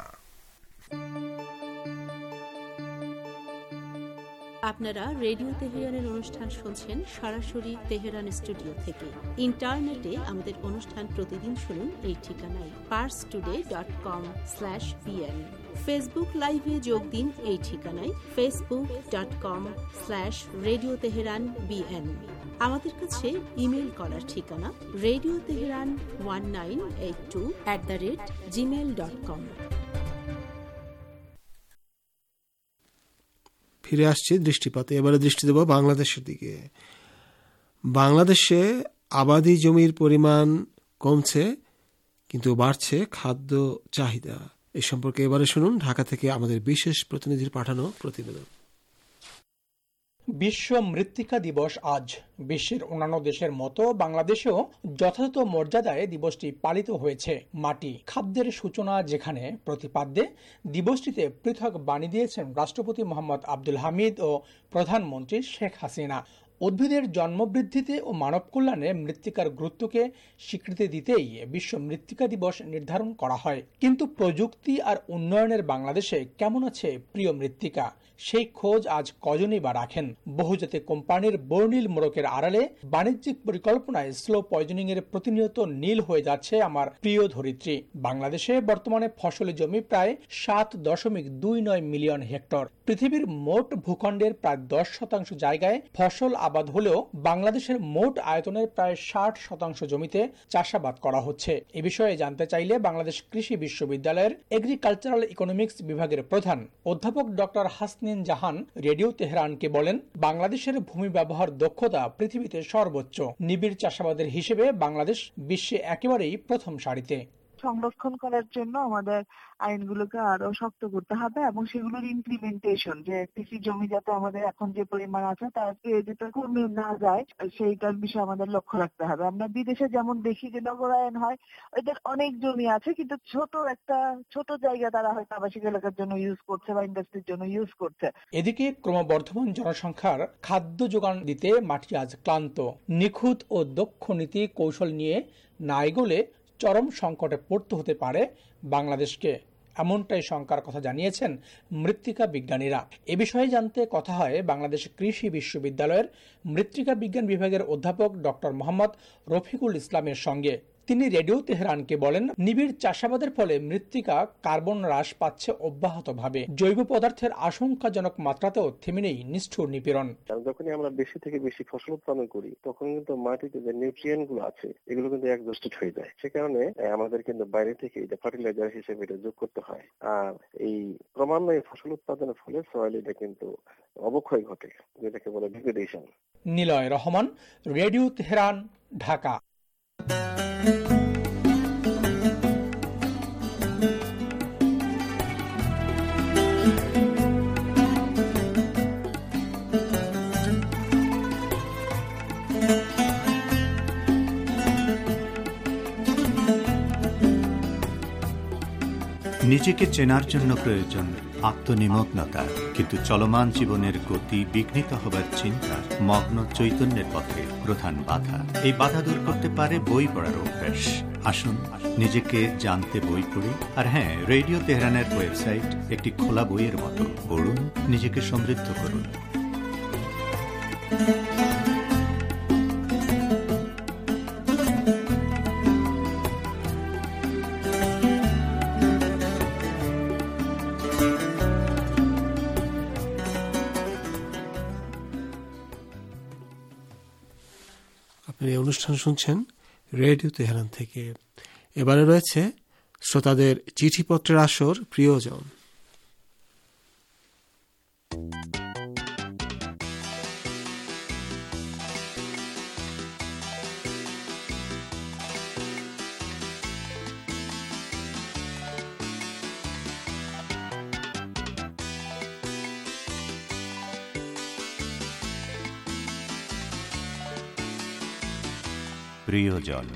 আপনারা রেডিও তেহরানের অনুষ্ঠান শুনছেন সরাসরি তেহরান স্টুডিও থেকে। ইন্টারনেটে আমাদের অনুষ্ঠান প্রতিদিন শুনুন এই ঠিকানায় Pars Today dot com slash BN. Facebook লাইভে যোগ দিন এই ঠিকানায় Facebook dot com slash radio Tehran BN. আমাদের কাছে ইমেল করার ঠিকানা radio Tehran one nine eight two at the rate Gmail dot com. ফিরে আসছে দৃষ্টিপাতে। এবারে দৃষ্টি দেব বাংলাদেশের দিকে। বাংলাদেশে আবাদি জমির পরিমাণ কমছে, কিন্তু বাড়ছে খাদ্য চাহিদা। এই সম্পর্কে এবারে শুনুন ঢাকা থেকে আমাদের বিশেষ প্রতিনিধির পাঠানো প্রতিবেদন। বিশ্ব মৃত্তিকা দিবস আজ। বিশ্বের অন্যান্য দেশের মতো বাংলাদেশেও যথাযথ মর্যাদায় দিবসটি পালিত হয়েছে। মাটি খাদ্যের সূচনা যেখানে প্রতিপাদ্যে দিবসটিতে পৃথক বাণী দিয়েছেন রাষ্ট্রপতি মোহাম্মদ আব্দুল হামিদ ও প্রধানমন্ত্রী শেখ হাসিনা। উদ্ভিদের জন্মবৃদ্ধিতে ও মানব কল্যাণে মৃত্তিকার গুরুত্বকে স্বীকৃতি দিতেই বিশ্ব মৃত্তিকা দিবস নির্ধারণ করা হয়। কিন্তু প্রযুক্তি আর উন্নয়নের বাংলাদেশে কেমন আছে প্রিয় মৃত্তিকা, সেই খোঁজ আজ কজনই বা রাখেন। বহুজাতিক কোম্পানির বর্ণিল মোড়কের আড়ালে বাণিজ্যিক পরিকল্পনায় স্লো পয়জনিং এর প্রতিনিয়ত নীল হয়ে যাচ্ছে আমার প্রিয় ধরিত্রী। বাংলাদেশে বর্তমানে ফসলি জমি প্রায় সাত দশমিক দুই নয় মিলিয়ন হেক্টর। পৃথিবীর মোট ভূখণ্ডের প্রায় দশ শতাংশ জায়গায় ফসল আবাদ হলেও বাংলাদেশের মোট আয়তনের প্রায় ষাট শতাংশ জমিতে চাষাবাদ করা হচ্ছে। এ বিষয়ে জানতে চাইলে বাংলাদেশ কৃষি বিশ্ববিদ্যালয়ের এগ্রিকালচারাল ইকোনমিক্স বিভাগের প্রধান অধ্যাপক ডক্টর হাসনিন জাহান রেডিও তেহরানকে বলেন, বাংলাদেশের ভূমি ব্যবহার দক্ষতা পৃথিবীতে সর্বোচ্চ। নিবিড় চাষাবাদের হিসেবে বাংলাদেশ বিশ্বে একেবারেই প্রথম সারিতে। সংরক্ষণ করার জন্য আমাদের আইনগুলোকে আরো শক্ত করতে হবে এবং সেগুলোর ইমপ্লিমেন্টেশন, যে কৃষি জমি যাতে আমাদের এখন যে পরিমাণ আছে তার যাতে কমে না যায় সেইটার বিষয়ে আমাদের লক্ষ্য রাখতে হবে। আমরা বিদেশে যেমন দেখি যে নগরায়ন হয়, এদের অনেক জমি আছে কিন্তু ছোট একটা ছোট জায়গা তারা হয়তো আবাসিক এলাকার জন্য ইউজ করছে বা ইন্ডাস্ট্রির জন্য ইউজ করছে। এদিকে ক্রমবর্ধমান জনসংখ্যার খাদ্য যোগান দিতে মাটি আজ ক্লান্ত। নিখুঁত ও দক্ষ নীতি কৌশল নিয়ে না এগোলে চরম সংকটে পড়তে হতে পারে বাংলাদেশকে, এমনটাই শঙ্কার কথা জানিয়েছেন মৃত্তিকা বিজ্ঞানীরা। এ বিষয়ে জানতে কথা হয় বাংলাদেশ কৃষি বিশ্ববিদ্যালয়ের মৃত্তিকা বিজ্ঞান বিভাগের অধ্যাপক ডক্টর মোহাম্মদ রফিকুল ইসলামের সঙ্গে। তিনি রেডিও তেহরানকে বলেন, নিবিড় চাষাবাদের ফলে মৃত্তিকা কার্বন হ্রাস পাচ্ছে অব্যাহতভাবে। জৈব পদার্থের আশঙ্কাজনক মাত্রাতেও থেমে নেই নিষ্ঠুর নিপীড়ন। যখনই আমরা বেশি থেকে বেশি ফসল উৎপাদন করি তখন কিন্তু মাটিতে যে নিউট্রিয়েন্ট গুলো আছে এগুলো কিন্তু একজস্টেড হয়ে যায়। সে কারণে আমাদের কিন্তু বাইরে থেকে এটা ফার্টিলাইজার হিসেবে এটা যোগ করতে হয়। আর এই ক্রমান্বয়ে ফসল উৎপাদনের ফলে সয়েল এটা কিন্তু অবক্ষয় ঘটে, যেটাকে বলে degradation. Niloy Rahman, radio Tehran, Dhaka. নিজেকে চেনার জন্য প্রয়োজন আত্মনিমগ্নতা, কিন্তু চলমান জীবনের গতি বিঘ্নিত হবার চিন্তা মগ্ন চৈতন্যের পথে প্রধান বাধা। এই বাধা দূর করতে পারে বই পড়ার অভ্যাস। আসুন নিজেকে জানতে বই পড়ি। আর হ্যাঁ, রেডিও তেহরানের ওয়েবসাইট একটি খোলা বইয়ের মতো। পড়ুন, নিজেকে সমৃদ্ধ করুন। এই অনুষ্ঠান শুনছেন রেডিও তেহরান থেকে। এবারে রয়েছে শ্রোতাদের চিঠিপত্রের আসর, প্রিয়জন। প্রিয়জন।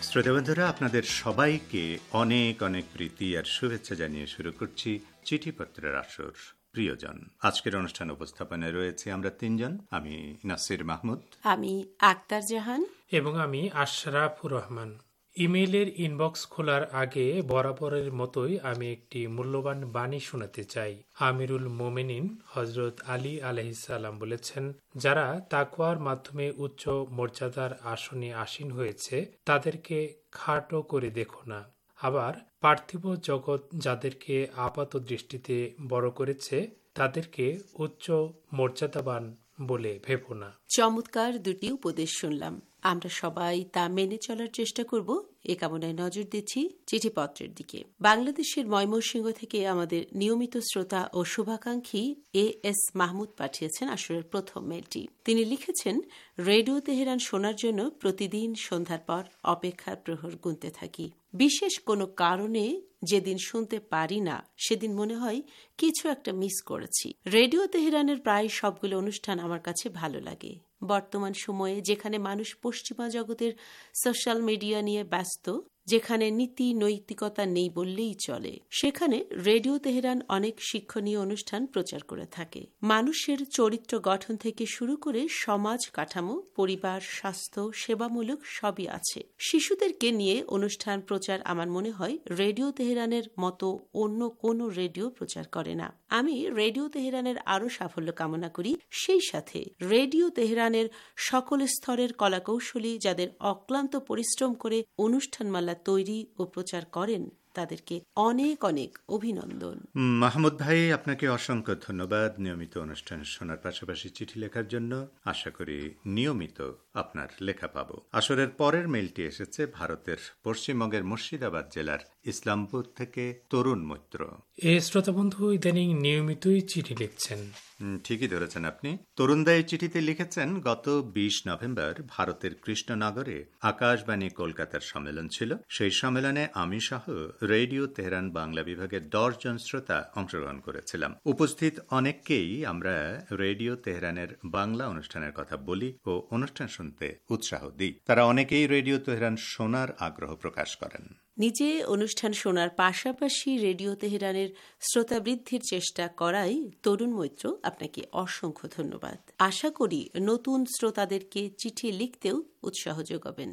শ্রোতাবন্ধুরা, আপনাদের সবাইকে অনেক অনেক প্রীতি আর শুভেচ্ছা জানিয়ে শুরু করছি চিঠিপত্রের আসর। প্রিয়জন, আজকের অনুষ্ঠান উপস্থাপনায় রয়েছে আমরা তিনজন। আমি নাসির মাহমুদ, আমি আক্তার জাহান এবং আমি আশরাফুর রহমান। ইমেইলের ইনবক্স খোলার আগে বরাবরের মতোই আমি একটি মূল্যবান বাণী শোনাতে চাই। আমিরুল মোমেনিন হজরত আলী আলাইহিসসালাম বলেছেন, যারা তাকওয়ার মাধ্যমে উচ্চ মর্যাদার আসনে আসীন হয়েছে তাদেরকে খাটো করে দেখো না। আবার পার্থিব জগৎ যাদেরকে আপাত দৃষ্টিতে বড় করেছে তাদেরকে উচ্চ মর্যাদাবান বলে ভেবো না। চমৎকার দুটি উপদেশ শুনলাম, আমরা সবাই তা মেনে চলার চেষ্টা করব। এ কামনায় নজর দিচ্ছি চিঠিপত্রের দিকে। বাংলাদেশের ময়মনসিংহ থেকে আমাদের নিয়মিত শ্রোতা ও শুভাকাঙ্ক্ষী এ এস মাহমুদ পাঠিয়েছেন আসরের প্রথম মেলটি। তিনি লিখেছেন, রেডিও তেহরান শোনার জন্য প্রতিদিন সন্ধ্যার পর অপেক্ষার প্রহর গুনতে থাকি। বিশেষ কোনো কারণে যেদিন শুনতে পারি না সেদিন মনে হয় কিছু একটা মিস করেছি। রেডিও তেহরানের প্রায় সবগুলো অনুষ্ঠান আমার কাছে ভালো লাগে। বর্তমান সময়ে যেখানে মানুষ পশ্চিমা জগতের সোশ্যাল মিডিয়া নিয়ে ব্যস্ত, যেখানে নীতি নৈতিকতা নেই বললেই চলে, সেখানে রেডিও তেহরান অনেক শিক্ষণীয় অনুষ্ঠান প্রচার করে থাকে। মানুষের চরিত্র গঠন থেকে শুরু করে সমাজ কাঠামো, পরিবার, স্বাস্থ্য, সেবামূলক সবই আছে। শিশুদেরকে নিয়ে অনুষ্ঠান প্রচার আমার মনে হয় রেডিও তেহরানের মতো অন্য কোনো রেডিও প্রচার করে না। আমি রেডিও তেহরানের আরও সাফল্য কামনা করি। সেই সাথে রেডিও তেহরানের সকল স্তরের কলাকৌশলী যাদের অক্লান্ত পরিশ্রম করে অনুষ্ঠানমালা তৈরি ও প্রচার করেন তাদেরকে অনেক অনেক অভিনন্দন। মাহমুদ ভাই, আপনাকে অসংখ্য ধন্যবাদ নিয়মিত অনুষ্ঠান শোনার পাশাপাশি চিঠি লেখার জন্য। আশা করি নিয়মিত আপনার লেখা পাবো। আসরের পরের মেলটি এসেছে ভারতের পশ্চিমবঙ্গের মুর্শিদাবাদ জেলার ইসলামপুর থেকে তরুণ মৈত্র। এ শ্রোতা বন্ধু ইদানিং নিয়মিতই চিঠি লিখছেন। ঠিকই ধরেছেন আপনি। তরুণদা এই চিঠিতে লিখেছেন, গত বিশ নভেম্বর ভারতের কৃষ্ণনগরে আকাশবাণী কলকাতার সম্মেলন ছিল। সেই সম্মেলনে আমি সহ রেডিও তেহরান বাংলা বিভাগের দশ জন শ্রোতা অংশগ্রহণ করেছিলাম। উপস্থিত অনেককেই আমরা রেডিও তেহরানের বাংলা অনুষ্ঠানের কথা বলি ও অনুষ্ঠান শুনতে উৎসাহ দিই। তারা অনেকেই রেডিও তেহরান শোনার আগ্রহ প্রকাশ করেন। নিজে অনুষ্ঠান শোনার পাশাপাশি রেডিও তেহরানের শ্রোতা বৃদ্ধির চেষ্টা করাই তরুণ মৈত্র, আপনাকে অসংখ্য ধন্যবাদ। আশা করি নতুন শ্রোতাদেরকে চিঠি লিখতেও উৎসাহ যোগাবেন।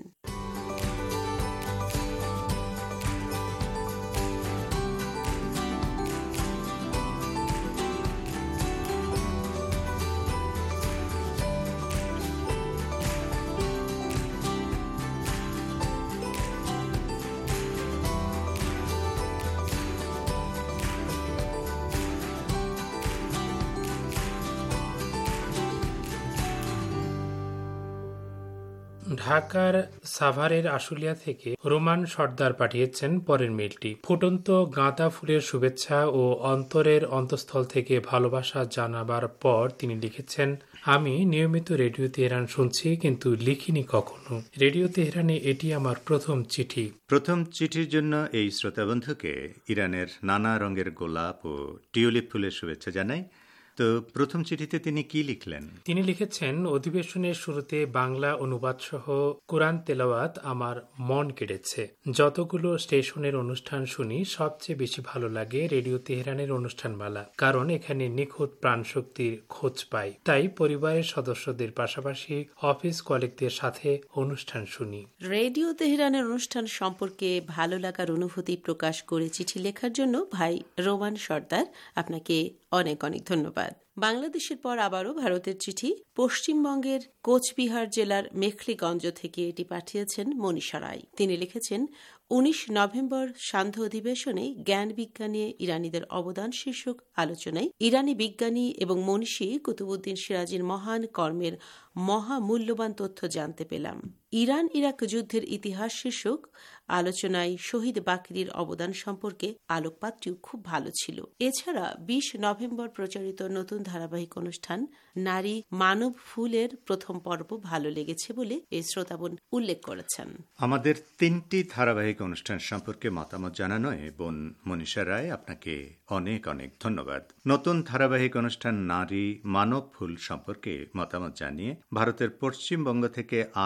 ঢাকার সাভারের আশুলিয়া থেকে রোমান সর্দার পাঠিয়েছেন পরের মেলটি। ফুটন্ত গাঁদা ফুলের শুভেচ্ছা ও অন্তরের অন্তঃস্থল থেকে ভালোবাসা জানাবার পর তিনি লিখেছেন, আমি নিয়মিত রেডিও তেহরান শুনছি কিন্তু লিখিনি কখনো। রেডিও তেহরানে এটি আমার প্রথম চিঠি। প্রথম চিঠির জন্য এই শ্রোতাবন্ধুকে ইরানের নানা রঙের গোলাপ ও টিউলিপ ফুলের শুভেচ্ছা জানাই। তো প্রথম চিঠিতে তিনি কি লিখলেন? তিনি লিখেছেন, অধিবেশনের শুরুতে বাংলা অনুবাদ সহ কোরআন তেলাওয়াত আমার মন কেড়েছে। যতগুলো স্টেশনের অনুষ্ঠান শুনি সবচেয়ে বেশি ভালো লাগে রেডিও তেহরানের অনুষ্ঠানমালা, কারণ এখানে নিখুঁত প্রাণশক্তির খোঁজ পাই। তাই পরিবারের সদস্যদের পাশাপাশি অফিস কলিগদের সাথে অনুষ্ঠান শুনি। রেডিও তেহরানের অনুষ্ঠান সম্পর্কে ভালো লাগার অনুভূতি প্রকাশ করে চিঠি লেখার জন্য ভাই রোমান সর্দার, আপনাকে অনেক অনেক ধন্যবাদ। বাংলাদেশের পর আবারও ভারতের চিঠি। পশ্চিমবঙ্গের কোচবিহার জেলার মেখলিগঞ্জ থেকে এটি পাঠিয়েছেন মনীষা রায়। তিনি লিখেছেন, উনিশ নভেম্বর সান্ধ্য অধিবেশনে জ্ঞান বিজ্ঞানে ইরানিদের অবদান শীর্ষক আলোচনায় ইরানি বিজ্ঞানী এবং মনীষী কুতুবুদ্দিন সিরাজির মহান কর্মের মহামূল্যবান তথ্য জানতে পেলাম। ইরান ইরাক যুদ্ধের ইতিহাস শীর্ষক আলোচনায় শহীদ বাকরির অবদান সম্পর্কে আলোকপাতটিও খুব ভালো ছিল। এছাড়া বিশ নভেম্বর প্রচারিত নতুন ধারাবাহিক অনুষ্ঠান নারী মানব ফুলের প্রথম পর্ব ভালো লেগেছে বলে এই শ্রোতাবোন উল্লেখ করেছেন। আমাদের তিনটি ধারাবাহিক অনুষ্ঠান সম্পর্কে মতামত জানানোয় বোন মনীষা রায়, আপনাকে অনেক অনেক ধন্যবাদ। নতুন ধারাবাহিক অনুষ্ঠান নারী মানব ফুল সম্পর্কে মতামত জানিয়ে ভারতের পশ্চিমবঙ্গ থেকে আরও দুটি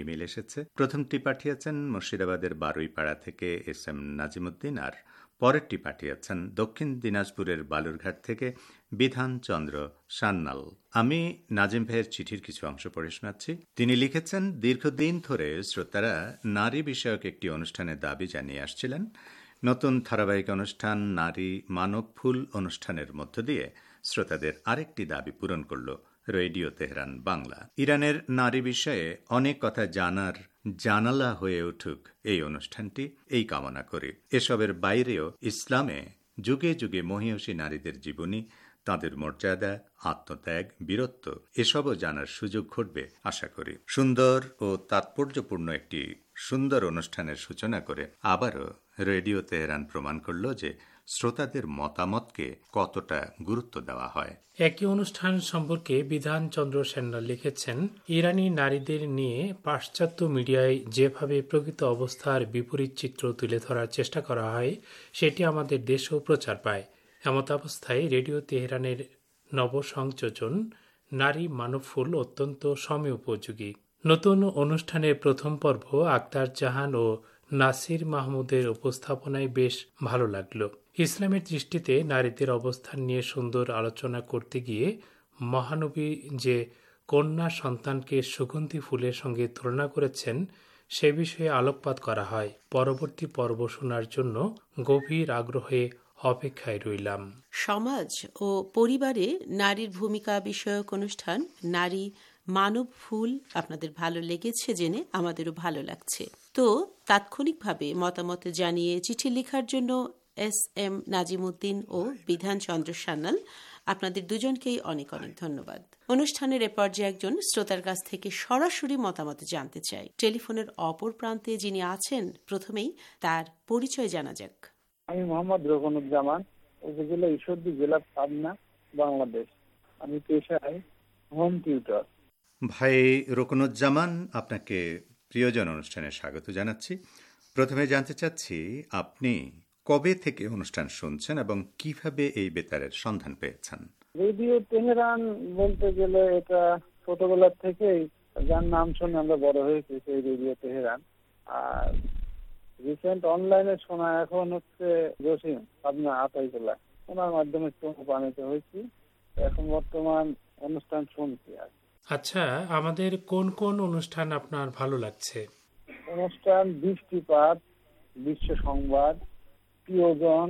ইমেল এসেছে। প্রথমটি পাঠিয়েছেন মুর্শিদাবাদের বারুইপাড়া থেকে এস এম নাজিমুদ্দিন, আর পরেরটি পাঠিয়েছেন দক্ষিণ দিনাজপুরের বালুরঘাট থেকে বিধান চন্দ্র সান্নাল। আমি নাজিম ভাইয়ের চিঠির কিছু অংশ পড়ে শোনাচ্ছি। তিনি লিখেছেন, দীর্ঘদিন ধরে শ্রোতারা নারী বিষয়ক একটি অনুষ্ঠানের দাবি জানিয়ে আসছিলেন। নতুন ধারাবাহিক অনুষ্ঠান নারী মানব ফুল অনুষ্ঠানের মধ্য দিয়ে শ্রোতাদের আরেকটি দাবি পূরণ করল রেডিও তেহরান বাংলা। ইরানের নারী বিষয়ে অনেক কথা জানার জানালা হয়ে উঠুক এই অনুষ্ঠানটি, এই কামনা করে। এসবের বাইরেও ইসলামে যুগে যুগে মহিয়সী নারীদের জীবনী, তাঁদের মর্যাদা, আত্মত্যাগ, বীরত্ব এসবও জানার সুযোগ ঘটবে আশা করি। সুন্দর ও তাৎপর্যপূর্ণ একটি সুন্দর অনুষ্ঠানের সূচনা করে আবারও রেডিও তেহরান প্রমাণ করল যে শ্রোতাদের মতামতকে কতটা গুরুত্ব দেওয়া হয়। একই অনুষ্ঠান সম্পর্কে বিধান চন্দ্র সান্যাল লিখেছেন, ইরানি নারীদের নিয়ে পাশ্চাত্য মিডিয়ায় যেভাবে প্রকৃত অবস্থার বিপরীত চিত্র তুলে ধরার চেষ্টা করা হয় সেটি আমাদের দেশেও প্রচার পায়। এমতাবস্থায় রেডিও তেহরানের নবসংযোজন নারী মানবফুল অত্যন্ত সময়োপযোগী। নতুন অনুষ্ঠানের প্রথম পর্ব আক্তার জাহান ও নাসির মাহমুদের উপস্থাপনায় বেশ ভালো লাগলো। ইসলামের দৃষ্টিতে নারীদের অবস্থান নিয়ে সুন্দর আলোচনা করতে গিয়ে মহানবী যে কন্যা সন্তানকে সুগন্ধি ফুলের সঙ্গে তুলনা করেছেন সে বিষয়ে আলোকপাত করা হয়। পরবর্তী পর্ব শোনার জন্য গভীর আগ্রহে অপেক্ষায় রইলাম। সমাজ ও পরিবারে নারীর ভূমিকা বিষয়ক অনুষ্ঠান নারী মানব ফুল আপনাদের ভালো লেগেছে জেনে আমাদেরও ভালো লাগছে। তো তাৎক্ষণিকভাবে মতামত জানিয়ে চিঠি লেখার জন্য এস এম নাজিমুদ্দিন ও বিধান চন্দ্র সান্যাল, আপনাদের দুজনকেই অনেক অনেক ধন্যবাদ। অনুষ্ঠানের এ পর্যায়ে একজন শ্রোতার কাছ থেকে সরাসরি মতামত জানতে চাই। টেলিফোনের অপর প্রান্তে যিনি আছেন, প্রথমেই তার পরিচয় জানা যাক। আমি মোহাম্মদ রকনুজ্জামান, উপজেলা ঈশ্বরদী, জেলা পাবনা, বাংলাদেশ। আমি পেশায় হোম টিউটর। ভাই রকনুজ্জামান, আপনাকে প্রিয়জন অনুষ্ঠানে স্বাগত জানাচ্ছি। প্রথমে জানতে চাচ্ছি আপনি কবে থেকে অনুষ্ঠান শুনছেন এবং কিভাবে এই বেতারের সন্ধান পেয়েছেন? রেডিও তেহরান বলতে গেলে এটা ছোটবেলার থেকেই যার নাম শুনে আমরা বড় হয়েছি, সেই রেডিও তেহরান। আর রিসেন্ট অনলাইনে শোনা এখন হচ্ছে জসিম পাবনা আতাইকুল্লাহ, ওনার মাধ্যমে প্রমাণিত হয়েছি। এখন বর্তমান অনুষ্ঠান শুনছি। আর আচ্ছা, আমাদের কোন কোন অনুষ্ঠান আপনার ভালো লাগছে? অনুষ্ঠান বৃষ্টিপাত, বিশ্ব সংবাদ, প্রিয়জন,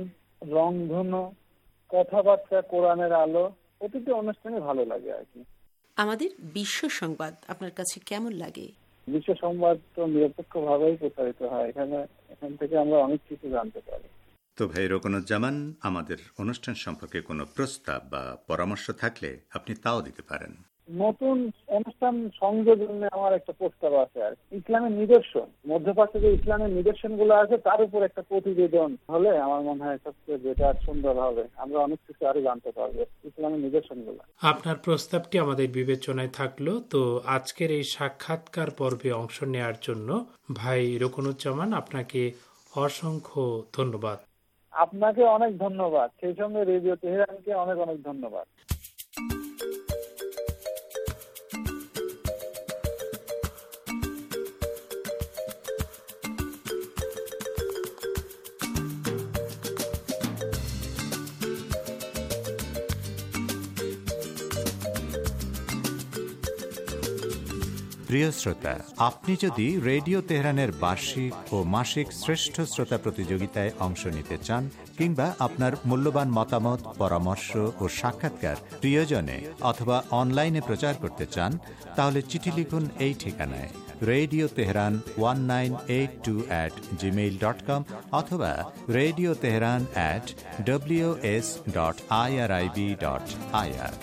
রংধনু, কথাবার্তা, কোরআনের আলো, প্রতিটি অনুষ্ঠানে ভালো লাগে আর কি। আমাদের বিশ্ব সংবাদ আপনার কাছে কেমন লাগে? বিশ্ব সংবাদ তো নিরপেক্ষ ভাবেই প্রচারিত হয়, এখানে এখান থেকে আমরা অনেক কিছু জানতে পারি। তো ভাই রকনুজ্জামান, আমাদের অনুষ্ঠান সম্পর্কে কোনো প্রস্তাব বা পরামর্শ থাকলে আপনি তাও দিতে পারেন। নতুন অনুষ্ঠান সংযোজনে আমার একটা প্রস্তাব আছে। আর ইসলামের নিদর্শন, মধ্যপ্রাচ্যে যে ইসলামের নিদর্শন গুলো আছে তার উপর একটা প্রতিবেদন হলে আমার মনে হয় সবচেয়ে বেটার, সুন্দর হবে। আমরা অনেক কিছু আরো জানতে পারবো ইসলামের নিদর্শন গুলো। আপনার প্রস্তাবটি আমাদের বিবেচনায় থাকলো। তো আজকের এই সাক্ষাৎকার পর্বে অংশ নেওয়ার জন্য ভাই রকনুজ্জামান আপনাকে অসংখ্য ধন্যবাদ। আপনাকে অনেক ধন্যবাদ, সেই সঙ্গে রেডিও তেহরানকে অনেক অনেক ধন্যবাদ। প্রিয় শ্রোতা, আপনি যদি রেডিও তেহরানের বার্ষিক ও মাসিক শ্রেষ্ঠ শ্রোতা প্রতিযোগিতায় অংশ নিতে চান কিংবা আপনার মূল্যবান মতামত, পরামর্শ ও সাক্ষাৎকার প্রিয়জনে অথবা অনলাইনে প্রচার করতে চান, তাহলে চিঠি লিখুন এই ঠিকানায়, radio Tehran one nine eight two at Gmail dot com অথবা radio Tehran at W S dot I R I B dot I R.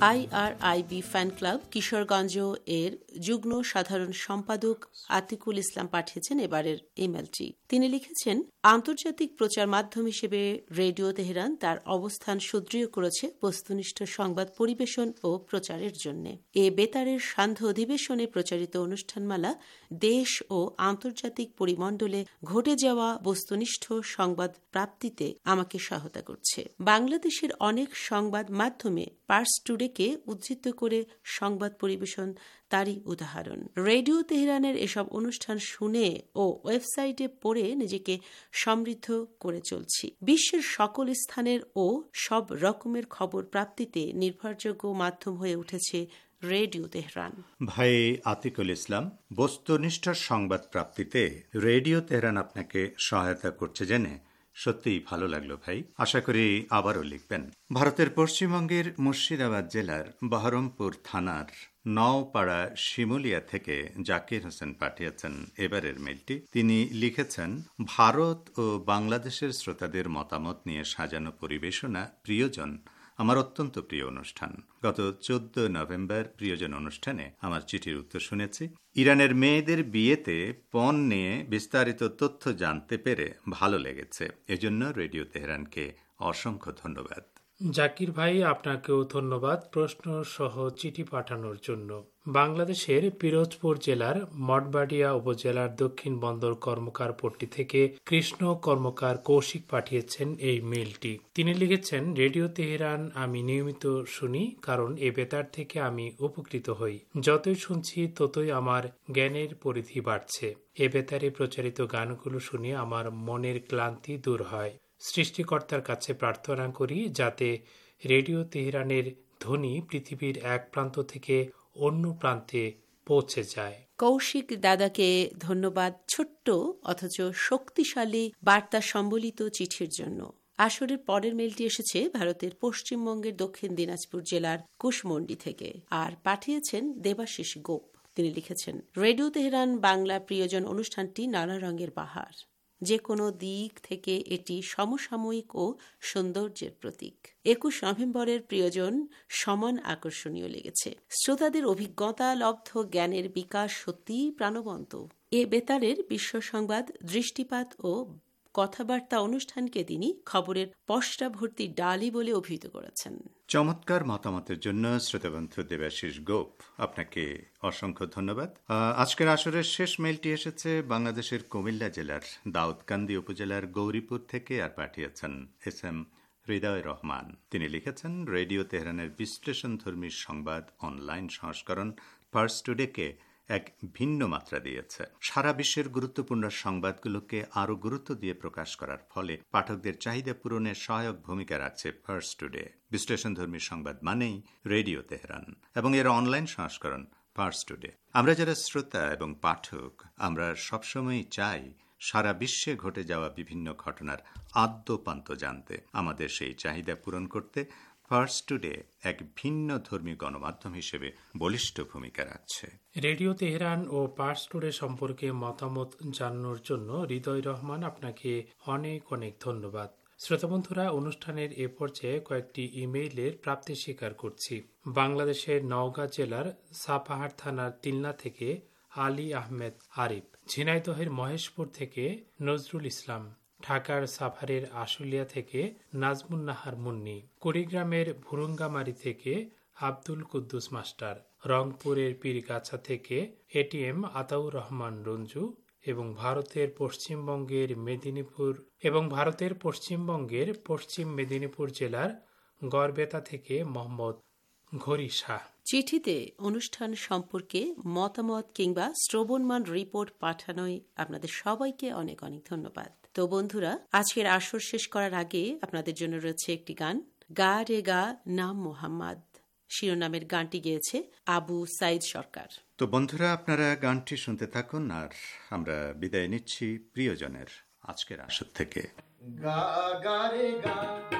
IRIB fan club Kishoreganj এর যুগ্ম সাধারণ সম্পাদক আতিকুল ইসলাম পাঠিয়েছেন এবারের ইমেলটি। তিনি লিখেছেন, আন্তর্জাতিক প্রচার মাধ্যম হিসেবে রেডিও তেহরান তার অবস্থান সুদৃঢ় করেছে বস্তুনিষ্ঠ সংবাদ পরিবেশন ও প্রচারের জন্য। এ বেতারের সান্ধ্য অধিবেশনে প্রচারিত অনুষ্ঠানমালা দেশ ও আন্তর্জাতিক পরিমণ্ডলে ঘটে যাওয়া বস্তুনিষ্ঠ সংবাদ প্রাপ্তিতে আমাকে সহায়তা করছে। বাংলাদেশের অনেক সংবাদ মাধ্যমে পার্স টুডেকে উদ্ধৃত করে সংবাদ পরিবেশন তারই উদাহরণ। রেডিও তেহরানের এসব অনুষ্ঠান শুনে ও ওয়েবসাইটে পড়ে নিজেকে সমৃদ্ধ করে চলছি। বিশ্বের সকল স্থানের ও সব রকমের খবর প্রাপ্তিতে নির্ভরযোগ্য মাধ্যম হয়ে উঠেছে রেডিও তেহরান। ভাই আতিকুল ইসলাম, বস্তুনিষ্ঠ সংবাদ প্রাপ্তিতে রেডিও তেহরান আপনাকে সহায়তা করছে জেনে সত্যিই ভালো লাগলো ভাই। আশা করি আবারও লিখবেন। ভারতের পশ্চিমবঙ্গের মুর্শিদাবাদ জেলার বহরমপুর থানার নওপাড়া শিমুলিয়া থেকে জাকির হোসেন পাঠিয়েছেন এবারের মেলটি। তিনি লিখেছেন, ভারত ও বাংলাদেশের শ্রোতাদের মতামত নিয়ে সাজানো পরিবেশনা প্রিয়জন আমার অত্যন্ত প্রিয় অনুষ্ঠান। গত চোদ্দ নভেম্বর প্রিয়জন অনুষ্ঠানে আমার চিঠির উত্তর শুনেছি। ইরানের মেয়েদের বিয়েতে পণ নিয়ে বিস্তারিত তথ্য জানতে পেরে ভালো লেগেছে। এজন্য রেডিও তেহরানকে অসংখ্য ধন্যবাদ। জাকির ভাই, আপনাকেও ধন্যবাদ প্রশ্ন সহ চিঠি পাঠানোর জন্য। বাংলাদেশের পিরোজপুর জেলার মঠবাড়িয়া উপজেলার দক্ষিণ বন্দর কর্মকার পট্টি থেকে কৃষ্ণ কর্মকার কৌশিক পাঠিয়েছেন এই মেইলটি। তিনি লিখেছেন, রেডিও তেহরান আমি নিয়মিত শুনি, কারণ এ বেতার থেকে আমি উপকৃত হই। যতই শুনছি ততই আমার জ্ঞানের পরিধি বাড়ছে। এ বেতারে প্রচারিত গানগুলো শুনে আমার মনের ক্লান্তি দূর হয়। সৃষ্টিকর্তার কাছে প্রার্থনা করি যাতে রেডিও তেহরানের ধ্বনি পৃথিবীর এক প্রান্ত থেকে অন্য প্রান্তে পৌঁছে যায়। কৌশিক দাদাকে ধন্যবাদ ছোট্ট অথচ শক্তিশালী বার্তা সম্বলিত চিঠির জন্য। আসরের পরের মেলটি এসেছে ভারতের পশ্চিমবঙ্গের দক্ষিণ দিনাজপুর জেলার কুশমন্ডি থেকে, আর পাঠিয়েছেন দেবাশিস গোপ। তিনি লিখেছেন, রেডিও তেহরান বাংলা প্রিয়জন অনুষ্ঠানটি নানা রঙের বাহার। যে কোনো দিক থেকে এটি সমসাময়িক ও সৌন্দর্যের প্রতীক। একুশ নভেম্বরের প্রিয়জন সমান আকর্ষণীয় লেগেছে। শ্রোতাদের অভিজ্ঞতা লব্ধ জ্ঞানের বিকাশ সত্যিই প্রাণবন্ত। এ বেতারের বিশ্ব সংবাদ, দৃষ্টিপাত ও কথাবার্তা অনুষ্ঠানকে তিনি খবরের পশরা ভর্তি ডালি বলে অভিহিত করেছেন। চমৎকার মতামতের জন্য শ্রোতাবন্ধু দেবাশিস গোপ, আপনাকে অসংখ্য ধন্যবাদ। আজকের আসরের শেষ মেলটি এসেছে বাংলাদেশের কুমিল্লা জেলার দাউদকান্দি উপজেলার গৌরীপুর থেকে, আর পাঠিয়েছেন এস এম হৃদয় রহমান। তিনি লিখেছেন, রেডিও তেহরানের বিশ্লেষণধর্মী সংবাদ অনলাইন সংস্করণ পার্স টুডেকে এক ভিন্ন মাত্রা দিয়েছে। সারা বিশ্বের গুরুত্বপূর্ণ সংবাদগুলোকে আরও গুরুত্ব দিয়ে প্রকাশ করার ফলে পাঠকদের চাহিদা পূরণে সহায়ক ভূমিকা রাখছে পার্স টুডে। বিশ্লেষণধর্মী সংবাদ মানেই রেডিও তেহরান এবং এর অনলাইন সংস্করণ পার্স টুডে। আমরা যারা শ্রোতা এবং পাঠক, আমরা সবসময় চাই সারা বিশ্বে ঘটে যাওয়া বিভিন্ন ঘটনার আদ্যোপান্ত জানতে। আমাদের সেই চাহিদা পূরণ করতে পার্স টুডে এক ভিন্ন ধর্মী গণমাধ্যম হিসেবে বলিষ্ঠ ভূমিকা রাখছে। রেডিও তেহরান ও পার্স টুডে সম্পর্কে মতামত জানানোর জন্য হৃদয় রহমান, আপনাকে অনেক অনেক ধন্যবাদ। শ্রোতাবন্ধুরা, অনুষ্ঠানের এ পর্যায়ে কয়েকটি ইমেইলের প্রাপ্তি স্বীকার করছি। বাংলাদেশের নওগাঁ জেলার সাপাহার থানার তিলনা থেকে আলী আহমেদ আরিফ, ঝিনাইদহের মহেশপুর থেকে নজরুল ইসলাম, ঢাকার সাভারের আশুলিয়া থেকে নাজমুন নাহার মুন্নি, কুড়িগ্রামের ভুরুঙ্গামারি থেকে আব্দুল কুদ্দুস মাস্টার, রংপুরের পীরগাছা থেকে এটিএম আতাউর রহমান রঞ্জু এবং ভারতের পশ্চিমবঙ্গের মেদিনীপুর এবং ভারতের পশ্চিমবঙ্গের পশ্চিম মেদিনীপুর জেলার গড়বেতা থেকে মোহাম্মদ ঘড়ি শাহ। চিঠিতে অনুষ্ঠান সম্পর্কে মতামত কিংবা শ্রবণমান রিপোর্ট পাঠানোয় আপনাদের সবাইকে অনেক অনেক ধন্যবাদ। তো বন্ধুরা, আজকের আসর শেষ করার আগে আপনাদের জন্য রয়েছে একটি গান, গা রে গা নাম মোহাম্মদ শিরোনামের গানটি গেয়েছে আবু সাইদ সরকার। তো বন্ধুরা, আপনারা গানটি শুনতে থাকুন, আর আমরা বিদায় নিচ্ছি প্রিয়জনের আজকের আসর থেকে। গা গা রে গা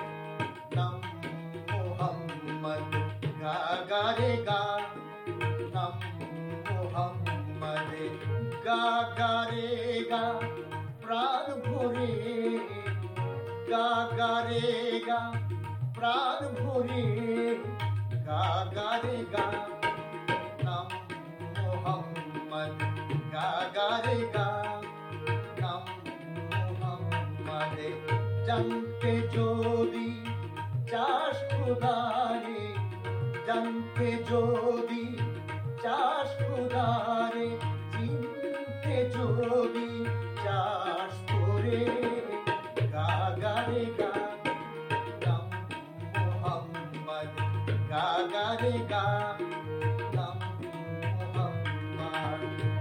নাম মোহাম্মদ, গা গা রে গা নাম মোহাম্মদ, গা গা রে গা প্রাণ ভরে, গা গা রে গা প্রাণ ভরে, গা গা রে গা নাম মোহাম্মদ গা গা রে গা নাম মোহাম্মদ জানতে যদি চাস খুদারে জানতে যদি চাস খুদারে চিনতে যদি চাস করে গা গা রে গা নাম মোহাম্মদ গা গা রে গা নাম মোহাম্মদ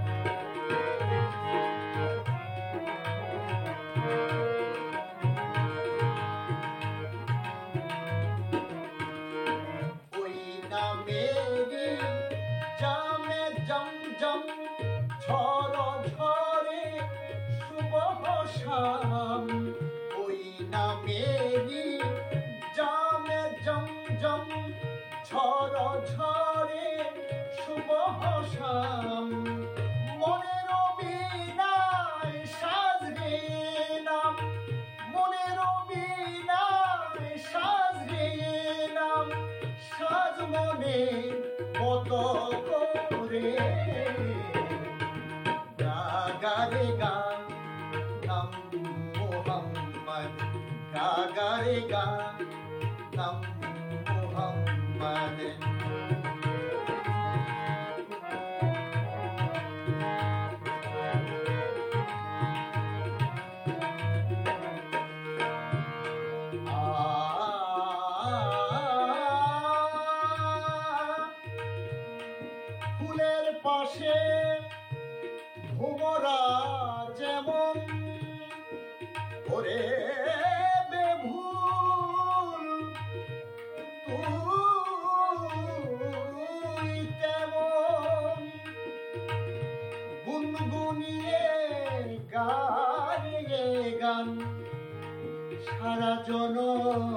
ওই নামেরই জামে জমজম ঝড় ঝরে সুবহ শাম ওই নামেরই জামে জমজম ঝড় ঝরে সুবহ শাম মনের বিনায় সাজরে নাম মনের বিনায় সাজরে নাম সাজ মনে কত করে গা গা রে গা নাম মোহাম্মদ গা গা রে গা নাম মোহাম্মদ ফুলের পাশে ভুমরা যেমন ওরে বেভুল তুই তেমন গুনগুনিয়ে গায়ে গান সারা জনম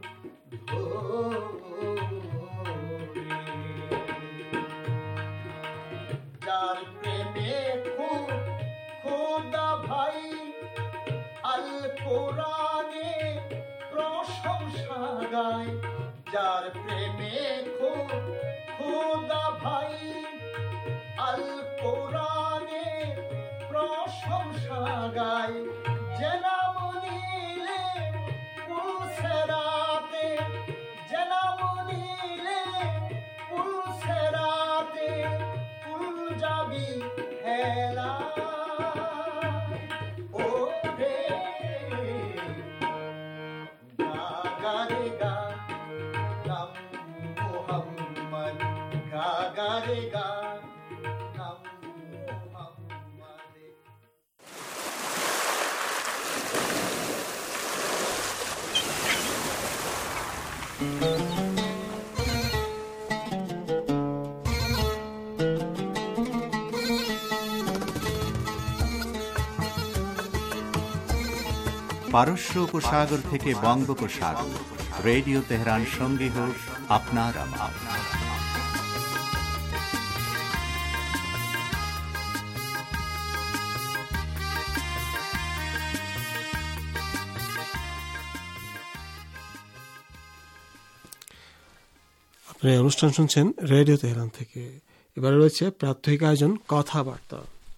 যার প্রেমে খুব খোদা ভাই আল কোরআনে প্রশংসা গায় যার প্রেমে খুব খোদা ভাই আল কোরআনে প্রশংসা গায় যে নাম নিলে পুলসেরাতে যে নাম নিলে পুলসেরাতে ফুল যাবি হেলা ও রে গা গা রে গা নাম মোহাম্মদ গা গা রে গা নাম মোহাম্মদ পারস্য উপসাগর থেকে বঙ্গোপসাগর রেডিও তেহরান সঙ্গী হোক আপনার আমার। আপনারা অনুষ্ঠান শুনছেন রেডিও তেহরান থেকে। এবারে রয়েছে প্রাত্যহিক আয়োজন কথাবার্তা।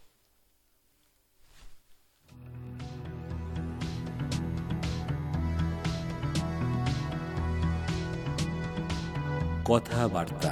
কথাবার্তা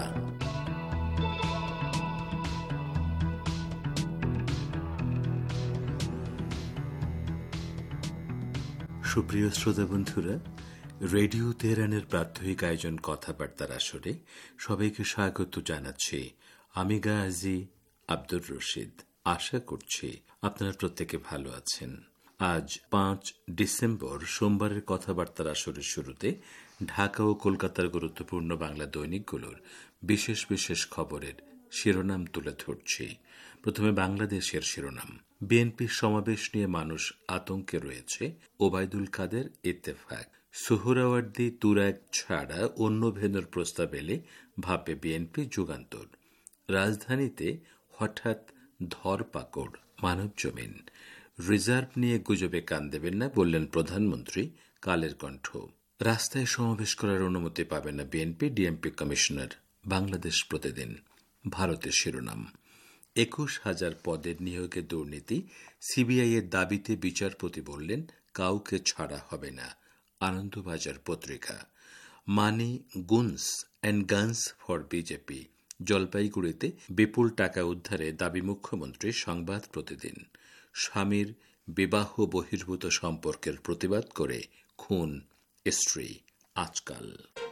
সুপ্রিয় শ্রোতা বন্ধুরা, রেডিও তেহরানের প্রাত্যহিক আয়োজন কথাবার্তার আসরে সবাইকে স্বাগত জানাচ্ছি। আমি গাজী আব্দুর রশিদ। আশা করছি আপনারা প্রত্যেকে ভালো আছেন। আজ পাঁচ ডিসেম্বর সোমবারের কথাবার্তার আসরের শুরুতে ঢাকা ও কলকাতার গুরুত্বপূর্ণ বাংলা দৈনিকগুলোর বিশেষ বিশেষ খবরের শিরোনাম তুলে ধরছি। প্রথমে বাংলাদেশের শিরোনাম। বিএনপির সমাবেশ নিয়ে মানুষ আতঙ্কে রয়েছে, ওবায়দুল কাদের ইত্তেফাক। সোহরাওয়ার্দী তুরাগ ছাড়া অন্য ভেন্যুর প্রস্তাব এলে ভাববে বিএনপি যুগান্তর। রাজধানীতে হঠাৎ ধরপাকড় মানব জমিন। রিজার্ভ নিয়ে গুজবে কান দেবেন না বললেন প্রধানমন্ত্রী, কালের কণ্ঠ। রাস্তায় সমাবেশ করার অনুমতি পাবে না বিএনপি, ডিএমপি কমিশনার। বাংলাদেশ প্রতিদিন ভারতের শিরোনাম। একুশ হাজার পদের নিয়োগে দুর্নীতি, সিবিআই এর দাবিতে বিচারপতি বললেন কাউকে ছাড়া হবে না। Anandabazar Patrika. Money goons and guns for BJP, জলপাইগুড়িতে বিপুল টাকা উদ্ধারে দাবি মুখ্যমন্ত্রী। সংবাদ প্রতিদিন। স্বামীর বিবাহ বহির্ভূত সম্পর্কের প্রতিবাদ করে খুন স্ত্রী। আজকাল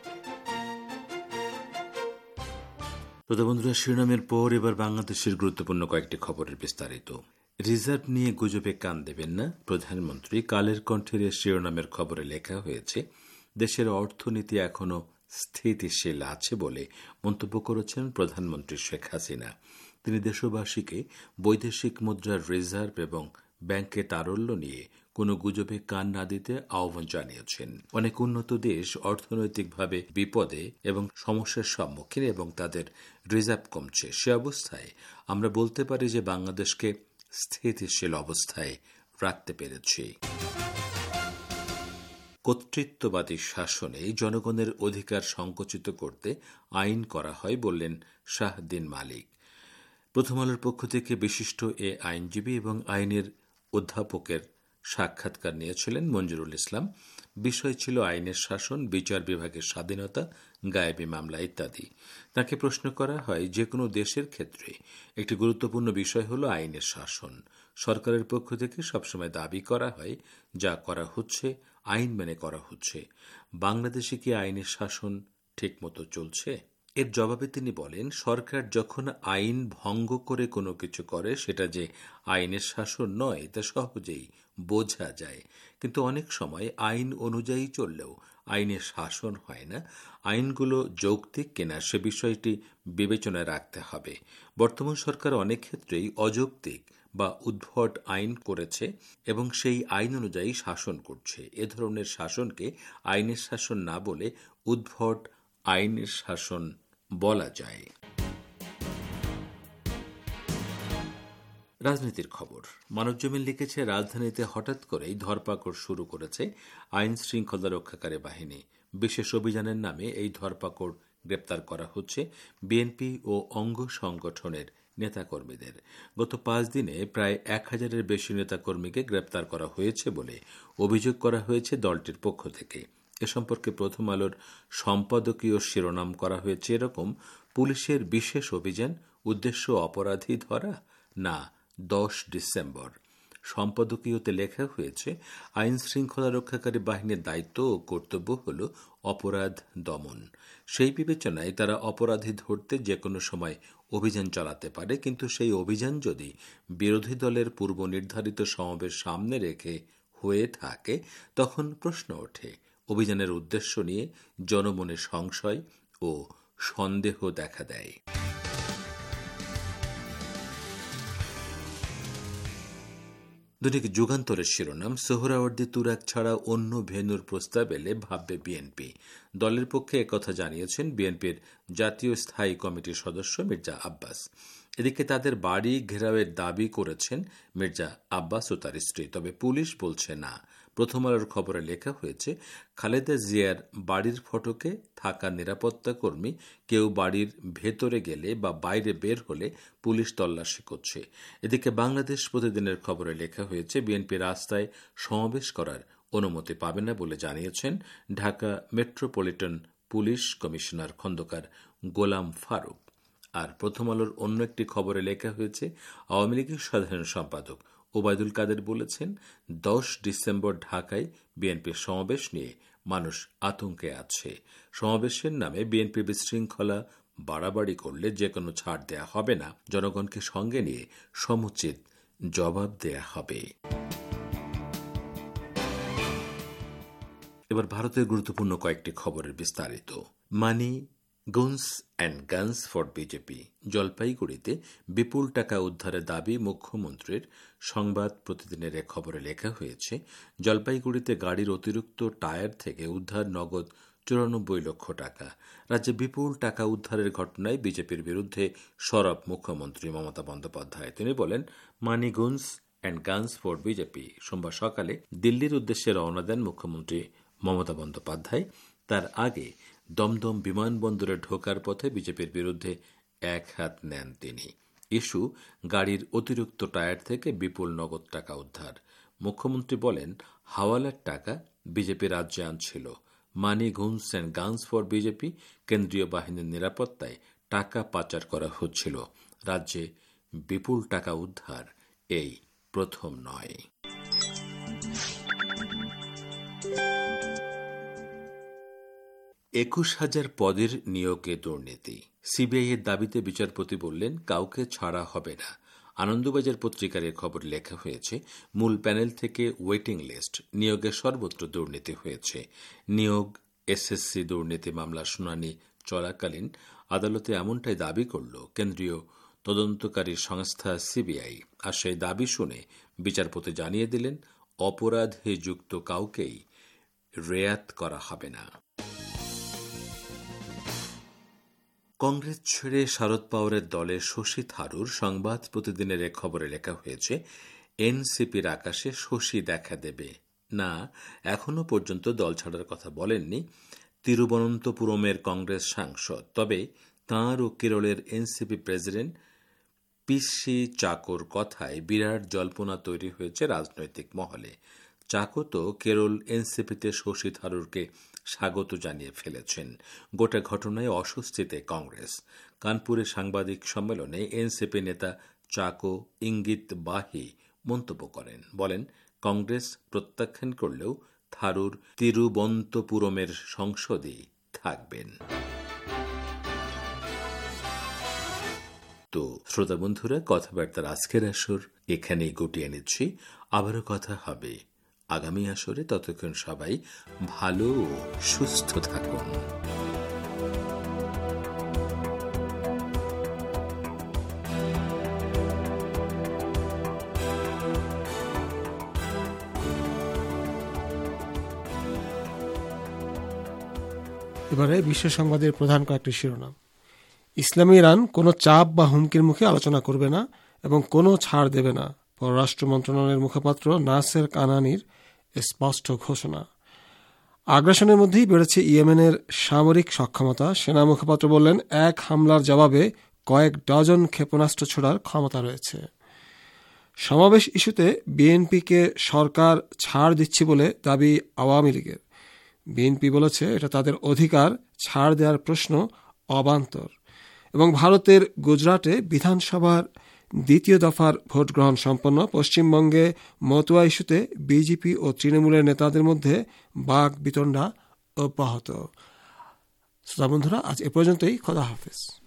প্রধানমন্ত্রী শিরোনামের পর এবার বাংলাদেশের গুরুত্বপূর্ণ কয়েকটি খবরের বিস্তারিত। রিজার্ভ নিয়ে গুজবে কান দেবেন না প্রধানমন্ত্রী। কালের কণ্ঠের শিরোনামের খবরে লেখা হয়েছে, দেশের অর্থনীতি এখনো স্থিতিশীল আছে বলে মন্তব্য করেছেন প্রধানমন্ত্রী শেখ হাসিনা। তিনি দেশবাসীকে বৈদেশিক মুদ্রার রিজার্ভ এবং ব্যাংকে তারল্য নিয়ে কোনো গুজবে কান না দিতে আহ্বান জানিয়েছেন। অনেক উন্নত দেশ অর্থনৈতিকভাবে বিপদে এবং সমস্যার সম্মুখীন এবং তাদের রিজার্ভ কমছে। সে অবস্থায় আমরা বলতে পারি যে বাংলাদেশকে স্থিতিশীল অবস্থায় রাখতে পেরেছি। কর্তৃত্ববাদী শাসনে জনগণের অধিকার সংকুচিত করতে আইন করা হয় বললেন শাহদ্দিন মালিক। প্রথম আলোর পক্ষ থেকে বিশিষ্ট এ আইনজীবী এবং আইনের অধ্যাপকের সাক্ষাৎকার নিয়েছিলেন মঞ্জুরুল ইসলাম। বিষয় ছিল আইনের শাসন, বিচার বিভাগের স্বাধীনতা, গায়েবী মামলা ইত্যাদি। তাকে প্রশ্ন করা হয়, যে কোনো দেশের ক্ষেত্রে একটি গুরুত্বপূর্ণ বিষয় হল আইনের শাসন। সরকারের পক্ষ থেকে সবসময় দাবি করা হয় যা করা হচ্ছে আইন মেনে করা হচ্ছে। বাংলাদেশে কি আইনের শাসন ঠিকমতো চলছে? এর জবাবে তিনি বলেন, সরকার যখন আইন ভঙ্গ করে কোনো কিছু করে সেটা যে আইনের শাসন নয় তা সহজেই বোঝা যায়। কিন্তু অনেক সময় আইন অনুযায়ী চললেও আইনের শাসন হয় না। আইনগুলো যৌক্তিক কিনা সে বিষয়টি বিবেচনায় রাখতে হবে। বর্তমান সরকার অনেক ক্ষেত্রেই অযৌক্তিক বা উদ্ভট আইন করেছে এবং সেই আইন অনুযায়ী শাসন করছে। এ ধরনের শাসনকে আইনের শাসন না বলে উদ্ভট আইনের শাসন বলা যায়। রাজনীতির খবর। মানবজমিন লিখেছে, রাজধানীতে হঠাৎ করেই ধরপাকড় শুরু করেছে আইন শৃঙ্খলা রক্ষাকারী বাহিনী। বিশেষ অভিযানের নামে এই ধরপাকড় গ্রেপ্তার করা হচ্ছে বিএনপি ও অঙ্গ সংগঠনের নেতাকর্মীদের। গত পাঁচ দিনে প্রায় এক হাজারের বেশি নেতাকর্মীকে গ্রেপ্তার করা হয়েছে বলে অভিযোগ করা হয়েছে দলটির পক্ষ থেকে। এ সম্পর্কে প্রথম আলোর সম্পাদকীয় শিরোনাম করা হয়েছে এরকম, পুলিশের বিশেষ অভিযান, উদ্দেশ্য অপরাধী ধরা না দশ ডিসেম্বর। সম্পাদকীয়তে লেখা হয়েছে, আইন শৃঙ্খলা রক্ষাকারী বাহিনীর দায়িত্ব ও কর্তব্য হল অপরাধ দমন। সেই বিবেচনায় তারা অপরাধী ধরতে যে কোনো সময় অভিযান চালাতে পারে, কিন্তু সেই অভিযান যদি বিরোধী দলের পূর্ব নির্ধারিত সমাবেশ সামনে রেখে হয়ে থাকে তখন প্রশ্ন ওঠে, অভিযানের উদ্দেশ্য নিয়ে জনমনে সংশয় ও সন্দেহ দেখা দেয়। দৈনিক যুগান্তরের শিরোনাম, সোহরাওয়ার্দী তুরাগ ছাড়া অন্য ভেন্যুর প্রস্তাব এলে ভাববে বিএনপি। দলের পক্ষে একথা জানিয়েছেন বিএনপির জাতীয় স্থায়ী কমিটির সদস্য মির্জা আব্বাস। এদিকে তাদের বাড়ি ঘেরাওয়ের দাবি করেছেন মির্জা আব্বাস ও তার স্ত্রী, তবে পুলিশ বলছে না। প্রথম আলোর খবরে লেখা হয়েছে, খালেদা জিয়ার বাড়ির ফটকে থাকা নিরাপত্তা কর্মী কেউ বাড়ির ভেতরে গেলে বা বাইরে বের হলে পুলিশ তল্লাশি করছে। এদিকে বাংলাদেশ প্রতিদিনের খবরে লেখা হয়েছে, বিএনপি রাস্তায় সমাবেশ করার অনুমতি পাবে না বলে জানিয়েছেন Dhaka metropolitan police commissioner Khandaker Golam Faruk. আর প্রথম আলোর অন্য একটি খবরে লেখা হয়েছে, আওয়ামী লীগের সাধারণ সম্পাদক ওবায়দুল কাদের বলেছেন, দশ ডিসেম্বর ঢাকায় বিএনপির সমাবেশ নিয়ে মানুষ আতঙ্কে আছে। সমাবেশের নামে বিএনপি বিশৃঙ্খলা বাড়াবাড়ি করলে যে কোনো ছাড় দেয়া হবে না, জনগণকে সঙ্গে নিয়ে সমুচিত জবাব দেয়া হবে। এবার ভারতের গুরুত্বপূর্ণ কয়েকটি খবরের বিস্তারিত। Money goons and guns for BJP, জলপাইগুড়িতে বিপুল টাকা উদ্ধারের দাবি মুখ্যমন্ত্রীর। সংবাদ প্রতিদিনের এক খবরে লেখা হয়েছে, জলপাইগুড়িতে গাড়ির অতিরিক্ত টায়ার থেকে উদ্ধার নগদ চুরানব্বই লক্ষ টাকা। রাজ্যে বিপুল টাকা উদ্ধারের ঘটনায় বিজেপির বিরুদ্ধে সরব মুখ্যমন্ত্রী মমতা বন্দ্যোপাধ্যায়। তিনি বলেন, money goons and guns for BJP. সোমবার সকালে দিল্লির উদ্দেশ্যে রওনা দেন মুখ্যমন্ত্রী মমতা বন্দ্যোপাধ্যায় তার আগে দমদম বিমানবন্দরে ঢোকার পথে বিজেপির বিরুদ্ধে এক হাত নেন তিনি। ইস্যু গাড়ির অতিরিক্ত টায়ার থেকে বিপুল নগদ টাকা উদ্ধার। মুখ্যমন্ত্রী বলেন, হাওয়ালার টাকা বিজেপি রাজ্যে আনছিল। Money goons and guns for BJP, কেন্দ্রীয় বাহিনীর নিরাপত্তায় টাকা পাচার করা হচ্ছিল। রাজ্যে বিপুল টাকা উদ্ধার এই প্রথম নয়। একুশ হাজার পদের নিয়োগে দুর্নীতি। সিবিআই এর দাবিতে বিচারপতি বললেন, কাউকে ছাড়া হবে না। আনন্দবাজার পত্রিকার এ খবর লেখা হয়েছে, মূল প্যানেল থেকে ওয়েটিং লিস্ট, নিয়োগে সর্বত্র দুর্নীতি হয়েছে। নিয়োগ এসএসসি দুর্নীতি মামলার শুনানি চলাকালীন আদালতে এমনটাই দাবি করল কেন্দ্রীয় তদন্তকারী সংস্থা সিবিআই। আর সেই দাবি শুনে বিচারপতি জানিয়ে দিলেন, অপরাধে যুক্ত কাউকেই রেয়াত করা হবে না। কংগ্রেস ছেড়ে শরদ পাওয়ারের দলে শশী থারুর সংবাদ প্রতিদিনের এক খবরে লেখা হয়েছে, এনসিপির আকাশে শশী দেখা দেবে না। এখনো পর্যন্ত দল ছাড়ার কথা বলেননি তিরুবনন্তপুরমের কংগ্রেস সাংসদ। তবে তাঁর ও কেরলের এনসিপি প্রেসিডেন্ট পিসি চাকোর কথায় বিরাট জল্পনা তৈরি হয়েছে রাজনৈতিক মহলে। চাকো তো কেরল এনসিপিতে শশী থারুরকে স্বাগত জানিয়ে ফেলেছেন। গোটা ঘটনায় অস্বস্তিতে কংগ্রেস। কানপুরে সাংবাদিক সম্মেলনে এনসিপি নেতা চাকো ইঙ্গিতবাহী মন্তব্য করেন। বলেন, কংগ্রেস প্রত্যাখ্যান করলেও থারুর তিরুবনন্তপুরমের সংসদেই থাকবেন। তো শ্রোতা বন্ধুরা, কথাবার্তার আজকের আসর এখানেই গুটিয়ে নিচ্ছি। আবারও কথা হবে আগামী আসরে। ততক্ষণ সবাই ভালো ও সুস্থ থাকুন। এবারে বিশ্ব সংবাদের প্রধান কয়েকটি শিরোনাম। ইসলামী ইরান কোনো চাপ বা হুমকির মুখে আলোচনা করবে না এবং কোনো ছাড় দেবে না, পররাষ্ট্র মন্ত্রণালয়ের মুখপাত্র নাসের কানানির স্পষ্ট ঘোষণা। আগ্রাসনের মধ্যেই বেড়েছে ইয়েমেনের সামরিক সক্ষমতা। সেনা মুখপাত্র বললেন, এক হামলার জবাবে কয়েক ডজন ক্ষেপণাস্ত্র ছোড়ার ক্ষমতা রয়েছে। সমাবেশ ইস্যুতে বিএনপিকে সরকার ছাড় দিচ্ছে বলে দাবি আওয়ামী লীগের। বিএনপি বলেছে এটা তাদের অধিকার, ছাড় দেওয়ার প্রশ্ন অবান্তর। এবং ভারতের গুজরাটে বিধানসভার দ্বিতীয় দফার ভোট গ্রহণ সম্পন্ন। পশ্চিমবঙ্গে মতুয়া ইস্যুতে বিজেপি ও তৃণমূলের নেতাদের মধ্যে বাক বিতণ্ডা অব্যাহত। শ্রোতা বন্ধুরা, আজ এ পর্যন্তই। খোদা হাফেজ।